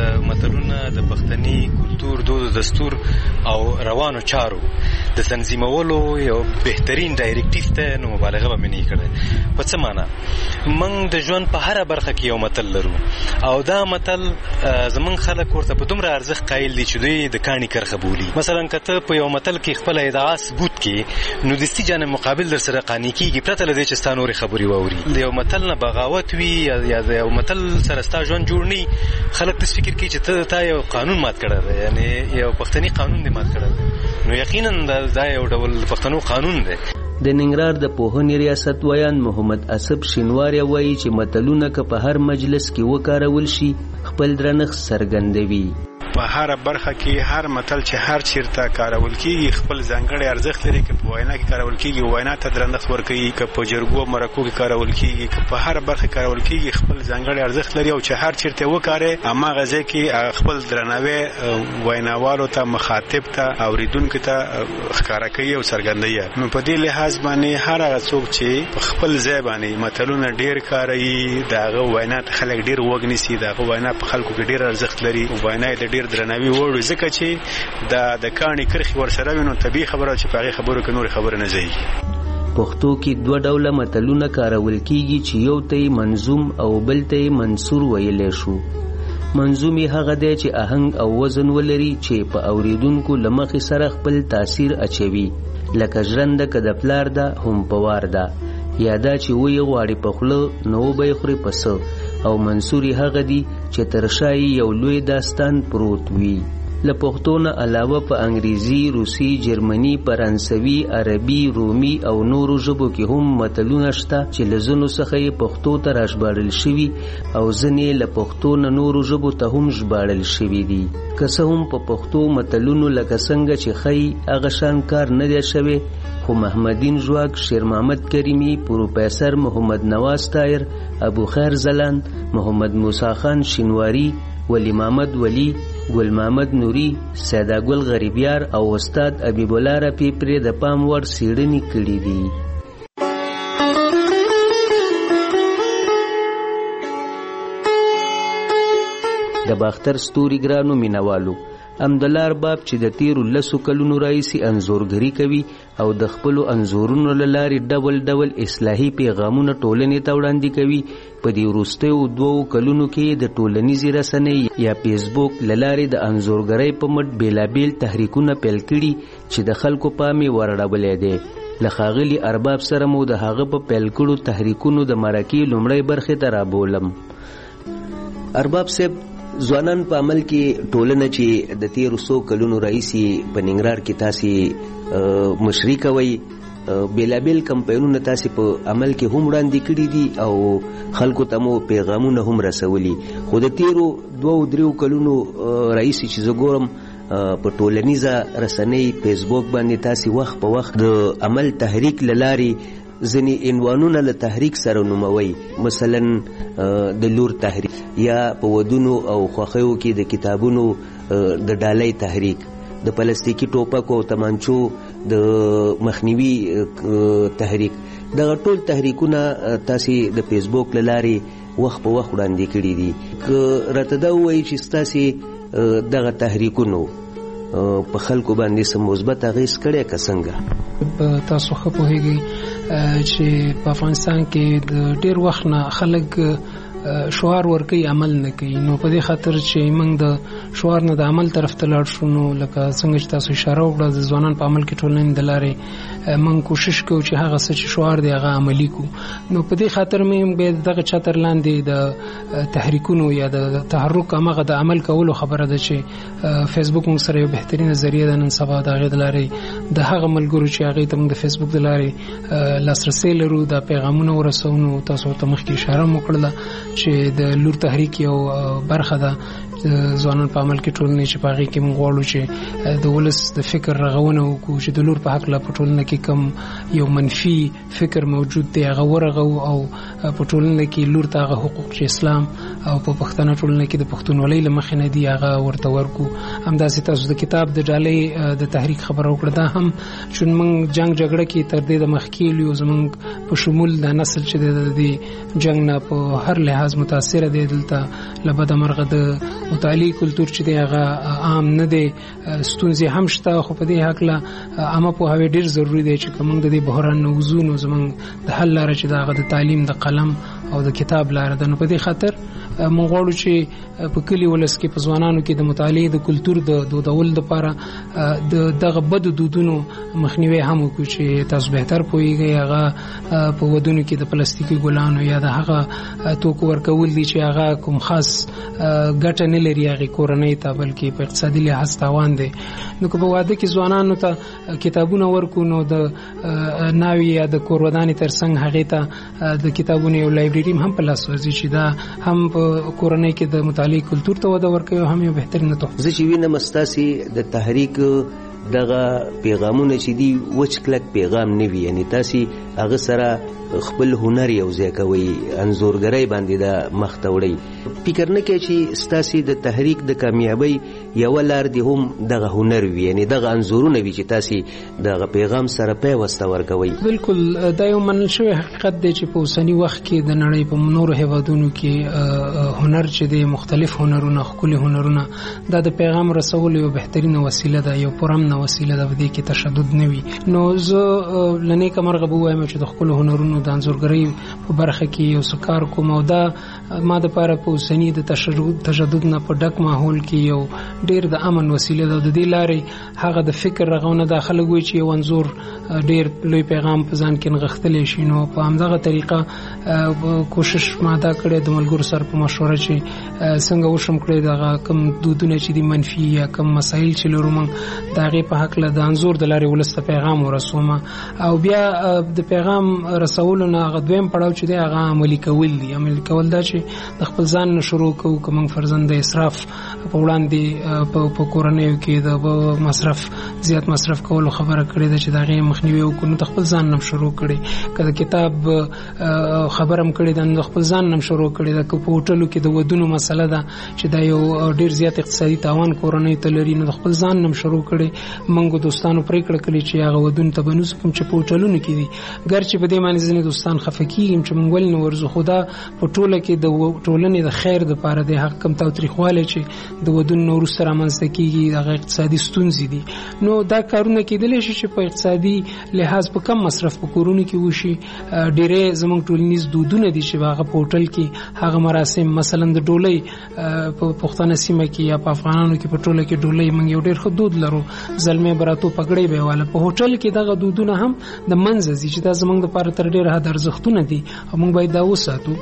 متلونه د پښتني کلتور، دود، دستور او روانو چارو د تنظیمولو یو بهترین ډایرکټیو ته نو مبالغه به مې نه کړې. په څه معنا؟ موږ د ژوند په هره برخه کې یو متل لرو، او دا متل زمونږ خلک ورته په دومره ارزښت قایل دي چې دوی د کاڼي کرښه بولي. مثلا که ته په یو متل کې خپله ادعا ثبوت کې، نو دستي جانب مقابل در سره قانع کېږي پرته له دې چې ستا نورې خبرې واوري. د یو متل نه بغاوت وي یا د یو متل سره ستا ژوند جوړ نه وي، خلک داسې فکر کوي چې ته تا یو قانون مات کړی دی، یعنې یو پښتني قانون دې مات کړی دی. نو یقینا دا یو ډول پښتنو قانون دی. د ننګرهار د پوهنې ریاست ویان محمد اسب شینواری وایي چې متلونه که په هر مجلس کې وکارول شي خپل درنښت څرګندوي. په هر برخه کې هر متل چې هر چیرته کارول کیږي خپل ځانګړی ارزښت لري. که په وینا کې کارول کیږي وینا ته درنښت ورکوي، که په جرګو مرکو کې کارول کیږي، که په هر برخه کارول کیږي خپل ځانګړی ارزښت لري، او چې هر چیرته وکاري هماغه ځای کې خپل درناوی ویناوالو ته، مخاطب ته، اوریدونکو ته ښکارا کوي او څرګندوي. نو په دې لحاظ باندې هر هغه څوک چې په خپل ځای باندې متلونه ډیر کاروي دا هغه وینا ته خلک ډیر وګنيسي، دا هغه وینا په خلکو کې ډیر ارزښت لري، وینا یې ډیر درناوی وړي، ځکه چې دا د کاڼي کرښې ورسره وي. نو طبیعي خبره چې په هغې خبرو کې نورې خبرې نه ځایږي. پښتو کې دوه ډوله متلونه کارول کیږي چې یو ته یې منظوم او بل ته یې منثور ویلی شو. منظوم یې هغه دی چې آهنګ او وزن ولري چې په اوریدونکو له مخې سره خپل تاثیر اچوي، لکه ژرنده که د پلار ده هم په وار ده، یا دا چې ویې غواړي په خوله نو به یې خوري په څه. او منثور یې هغه دي چې تر شا یو لوی داستان پروت وي. له پښتو نه علاوه په انګریزي، روسي، جرمني، فرانسوي، عربي، رومي او نورو ژبو کې هم متلونه شته چې له ځینو څخه یې پښتو ته راژباړل شوي او ځینې له پښتو نه نورو ژبو ته هم ژباړل شوي دي. که څه هم په پښتو متلونو لکه څنګه چې ښایي هغه شان کار نه دی شوی، خو محمدین ژواک، شیر محمد کریمي، پروفیسر محمد نواز طاهر، ابو خیر زلند، محمد موسی خان شینواری، ولی محمد ولی، ګل محمد نوري، سیدا ګل غریبیار او استاد حبیب الله رفیع پرې د پام وړ څېړنې کړي دي. د باختر ستوري ګرانو مینوالو، حمدالله ارباب چې د تیرو لسو کلونو راهیسې انځورګري کوي او د خپلو انځورونو له لارې ډول ډول اصلاحي پیغامونه ټولنې ته وړاندې کوي، په دې وروستیو دوو کلونو کې د ټولنیزې رسنۍ یا فیسبوک له لارې د انځورګرۍ په مټ بیلابیل تحریکونه پیل کړي چې د خلکو پام یې ورړولی دی. له ښاغلي ارباب سره مو د هغه په پیل کړو تحریکونو د مرکې لومړۍ برخې ته رابولم. ارباب صاحب، ځوانان په عمل کې ټولنه چې د تیرو څو کلونو راهیسې په ننګرهار کې تاسې مشري کوئ، بیلابیل کمپاینونه تاسې په عمل کې هم وړاندې کړي دي او خلکو ته مو پیغامونه هم رسولي، خو د تیرو دوو دریو کلونو راهیسې چې زه ګورم په ټولنیزه رسنۍ فیسبوک باندې تاسې وخت په وخت د عمل تحریک له لارې ځینې عنوانونه له تحریک سره نوموي، مثلا د لور تحریک یا په ودونو او خوښیو کې د کتابونو د ډالۍ تحریک، د پلاستیکي ټوپکو او تمانچو د مخنیوي تحریک. دغه ټول تحریکونه تاسې د فیسبوک له لارې وخت په وخت وړاندې کړي دي. که راته دا ووایي چې ستاسې دغه تحریکونو په خلکو باندې څه مثبت اغېز کړی که څنګه؟ تاسو ښه پوهېږئ چې په افغانستان کې د ډېر وخت نه خلک شعار ورکوي، عمل نه کوي. نو په دې خاطر چې موږ د شعار نه د عمل طرف ته لاړ شو، نو لکه څنګه چې تاسو اشاره وکړه د ځوانان په عمل کې ټولنې د لارې موږ کوشش کوو چې هغه څه چې شعار دی هغه عملي کړو. نو په دې خاطر موږ باید دغه چتر لاندې د تحریکونو یا د تحرک همغه د عمل کولو خبره ده چې فیسبوک موږ سره یو بهترینه ذریعه ده نن سبا د هغې د لارې د هغه ملګرو چې هغې ته موږ د فیسبوک د لارې لاسرسی لرو دا پیغامونه ورسوو. نو تاسو ورته مخکې اشاره مو کړله چې د لور تحریک یو برخه ده ځوانان په عمل کې ټولنې چې په هغې کې موږ غواړو چې د ولس د فکر رغونه وکړو چې د لور په هکله په ټولنه کې کم یو منفي فکر موجود دی هغه ورغوو او په ټولنه کې لور ته هغه حقوق چې اسلام او په پښتنه ټولنه کې د پښتونولۍ له مخې نه دي هغه ورته ورکړو. همداسې تاسو د کتاب د ډالۍ د تحریک خبره وکړه، دا هم چې موږ جنګ جګړه کې تر دې د مخکې یو زموږ په شمول د نسل چې د دې جنګ نه په هر لحاظ متاثره دی، دلته له بده مرغه د مطالعې کلتور چې دی هغه عام نه دی، ستونزې هم شته، خو په دې هکله عامه پوهاوی ډېر ضروري دی چې که موږ د دې بحران نه وځو نو زموږ د حل لاره چې د هغه د تعلیم د قلم او د کتاب لاره ده. نو په دې خاطر موږ غواړو چې په کلي ولس کې په ځوانانو کې د مطالعې د کلتور د دودول دپاره د دغه بدو دودونو مخنیوی هم وکړو چې تاسو بهتر پوهېږئ هغه په ودونو کې د پلاستیکي ګلانو یا د هغه توکو ورکول دي چې هغه کوم خاص ګټه نه لري هغې کورنۍ ته، بلکې په اقتصادي لحاظ تاوان دی. نو که په واده کې ځوانانو ته کتابونه ورکړو نو د ناوې یا د کور ودانې تر څنګ هغې ته د کتابونو یو لایبرري هم په لاس ورځي چې دا هم په کورنۍ کې د مطالعې کلتور ته وده ورکوي، هم یو بهترینه تحفه. زه چې وینم ستاسې د تحریک دغه پیغامونه چې دي وچ کلک پیغام نه وي، یعنی تاسې هغه سره خپل هنر یو ځای کوئ، انځورګرۍ باندې دا مخ ته وړئ. فکر نه کوئ چې ستاسې د تحریک د کامیابۍ یوه لار دې هم دغه هنر وي، یعنی دغه انځورونه وي چې تاسې دغه پیغام سره پیوسته ورکوئ؟ بالکل، دا یو منل شوی حقیقت دی چې په اوسني وخت کې د نړۍ په نورو هیوادونو کې هنر چې دی مختلف هنرونه ښکلي هنرونه دا د پیغام رسولو یو بهترینه وسیله ده، یو پرامنه وسیله ده، په دې کې تشدد نه وي. نو زه له نیکه مرغه به ووایم چې د ښکلو هنرونو د انځورګرۍ په برخه کې یو څه کار کوم او دا ما دپاره په اوسني د تشدد نه په ډک ماحول کې یو ډېر د امن وسیله ده. د دې لارې هغه د فکر رغونه دا خلک وایي چې یو انځور ډېر لوی پیغام په ځان کې نغښتلی شي. نو په همدغه طریقه کوشش ما دا کړی د ملګرو سره په مشوره چې څنګه وشم کړی دغه کم دودونه چې دي منفي یا کم مسایل چې لرو موږ د هغې په هکله د انځور د لارې ولس ته پیغام ورسوم او بیا د پیغام رسولو نه هغه دویم پړاو چې دی هغه عملي کول دي. عملي کول دا چې د خپل ځان نه شروع کوو، که موږ فرضاً د اسراف په وړاندې په کورنیو کې د مصرف زیات مصرف کولو خبره کړې ده چې دا غي مخنیوي وکړو د خپل ځان نم شروع کړي کله کتاب خبرم کړې ده د خپل ځان نم شروع کړي ده په هوټلو کې د ودونو مسله ده چې دا یو ډیر زیات اقتصادي تاوان کورنۍ ته لري نو د خپل ځان نم شروع کړي منګو دوستانو پریکړه کړې چې هغه ودون ته بنوس کوم چې په هوټلونو کې دي ګرچې په دې معنی ځنې دوستان خفقېږي چې مونږ ول نو ورزو خدا په ټوله کې د ټولنې د خیر د لپاره د حق کم تاوتریخواله چې د ودون نور سره منځ کېږي د اقتصادي ستونزې دي نو دا کارونه کېدلی شي چې په اقتصادي لحاظ په کم مصرف په کورونو کې وشي ډېرې زموږ ټولنیز دودونه دي چې هغه په هوټل کې هغه مراسم مثلا د ډولۍ په پښتنه سیمه کې یا په افغانانو کې په ټوله کې ډولۍ موږ یو ډېر ښه دود لرو زلمې براتو پګړې به واله په هوټل کې دغه دودونه هم د منځ ځي چې دا زموږ لپاره تر ډېره حد ارزښتونه دي او موږ باید دا وساتو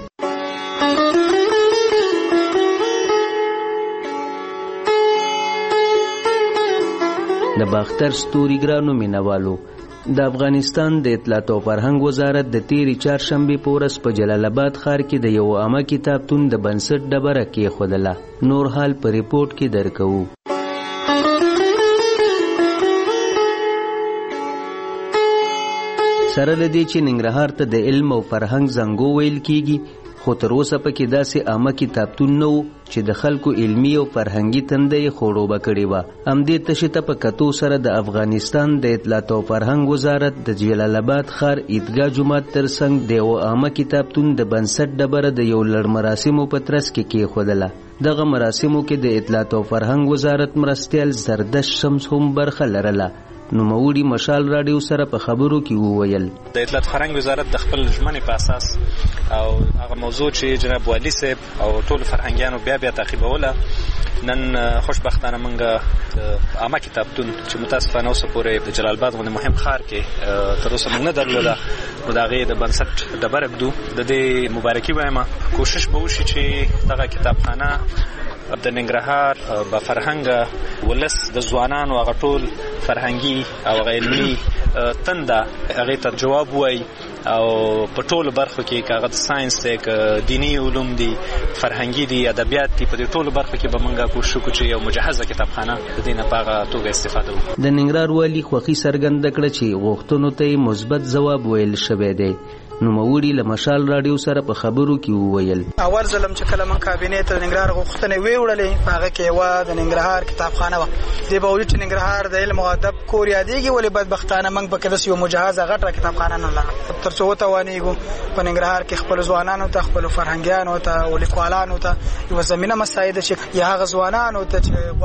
د باختر ستوري ګرانو مینوالو د افغانستان د اطلاعات او فرهنګ وزارت د تیری چهارشنبه په ورځ په جلال آباد ښار کې د یو عامه کتابتون د بنسټ ډبره کېښودله نور حال په ریپورت کې درکوو سره لدی چې ننګرهار ته د علم او فرهنګ زنګو ویل کیږي خو تر اوسه پکې داسې عامه کتابتون نه و چې د خلکو علمي او فرهنګي تندې خړوبه کړې وه همدې تشې ته په کتو سره د افغانستان د اطلاعات او فرهنګ وزارت د جلال آباد ښار عیدګاه جومات تر څنګ د یو عامه کتابتون د بنسټ ډبره د یو لړ مراسمو په ترڅ کې کېښودله دغه مراسمو کې د اطلاعات او فرهنګ وزارت مرستیال زردش شمس هم برخه لرله نوموړي مشال راډیو سره په خبرو کې وویل د اطلاعات فرهنګ وزارت د خپل ژمنې په اساس او هغه موضوع چې جناب والي صاحب او ټول فرهنګیانو بیا بیا تعقیبوله نن خوشبختانه موږ د عامه کتابتون چې متاسفانه اوسه پورې د جلال آباد غونډې مهم ښار کې تر اوسه موږ نه درلوده نو د هغې د بنسټ ډبره ږدو د دې مبارکي وایم کوشش به وشي چې دغه کتابخانه د ننګرهار با فرهنګ ولس د ځوانانو هغه ټول فرهنګي او هغه علمي تنده هغې ته جواب وایي او په ټولو برخو کې که هغه د ساینس دی که دیني علوم دي فرهنګي دي ادبیات دي په دې ټولو برخو کې به موږ کوشش وکړو چې یو مجهزه کتابخانه د دې نه په هغه توګه استفاده وکړو د ننګرهار والي خوښي څرګنده کړه چې غوښتنو ته یې مثبت ځواب ویل شوی دی نوموړي له مشال راډیو سره په خبرو کې وویل اول ځلم چې کله موږ کابینې ته د ننګرهار غوښتنې ویوړلې په هغه کې یوه د ننګرهار کتابخانه وه دې باوجود چې ننګرهار د علم او ادب کور یادېږي ولې بدبختانه موږ پکې داسې یو مجهزه غټه کتابخانه نه لرو تر څو وتوانېږو په ننګرهار کې خپلو ځوانانو ته خپلو فرهنګیانو ته او لیکوالانو ته یوه زمینه مساعده چې یا هغه ځوانانو ته چې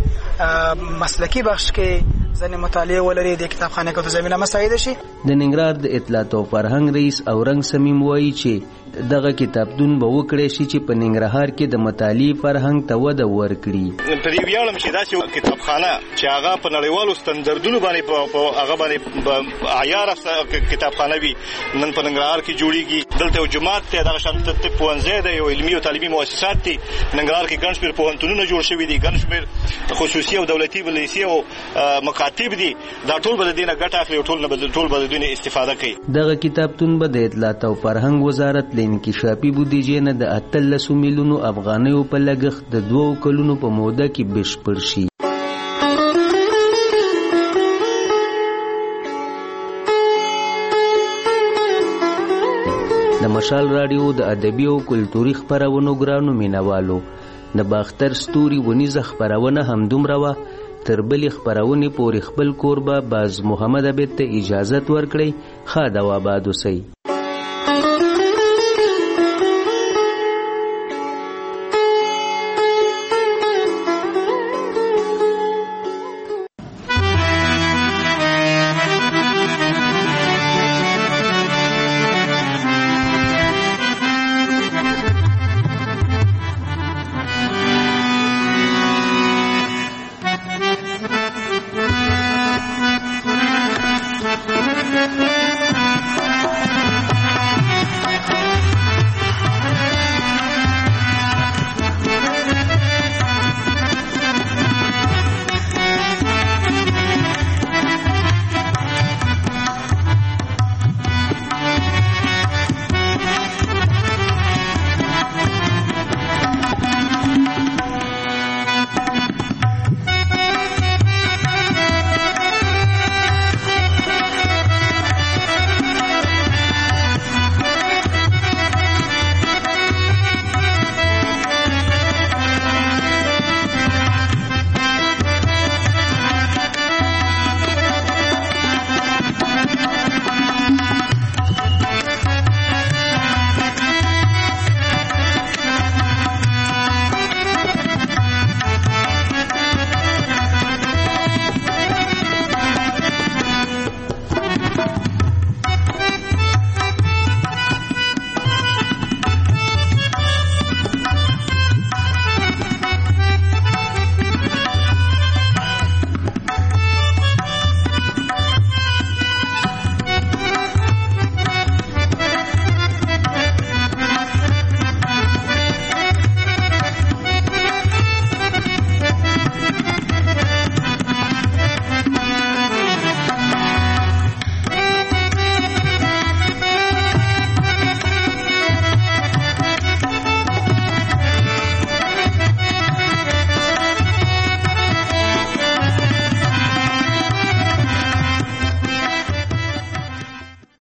غواړي مسلکي بخش کې ځنې مطالعه ولري د کتابخانې کې ته زمینه مساعده شي د ننګرهار د اطلاعات او فرهنګ رئیس اورنګ سمیم وایي چې دغه کتابتون به وکړی شي چې په ننګرهار کې د مطالعې فرهنګ ته وده ورکړي په دې ویاړم چې داسې کتابخانه چې هغه په نړیوالو ستندردونو باندې په هغه باندې عیاره کتابخانه وي نن په ننګرهار کې جوړیږي دلته یو جومات دی دغه شان پوهنځی دی یو علمي او تعلیمي مؤسسات دي ننګرهار کې ګڼ شمېر پوهنتونونه جوړ شوي دي ګڼ شمېر خصوصي او دولتي لیسې او مکاتب دي دا ټول به د دې نه ګټه اخلي او ټول به د دوی نه استفاده کوي دغه کتابتون به د اطلاعات او فرهنګ وزارت له انکشافي بودیجې نه د اتلسو میلیونو افغانیو په لګښت د دوو کلونو په موده کې بشپړ شي د مشال راډیو د ادبي او کلتوري خپرونو ګرانو مینوالو د باختر ستوري ونیزه خپرونه همدومره وه تر بلې خپرونې پورې خپل کوربه باز محمد عبید ته اجازت ورکړئ ښاد او آباد اوسئ Thank you.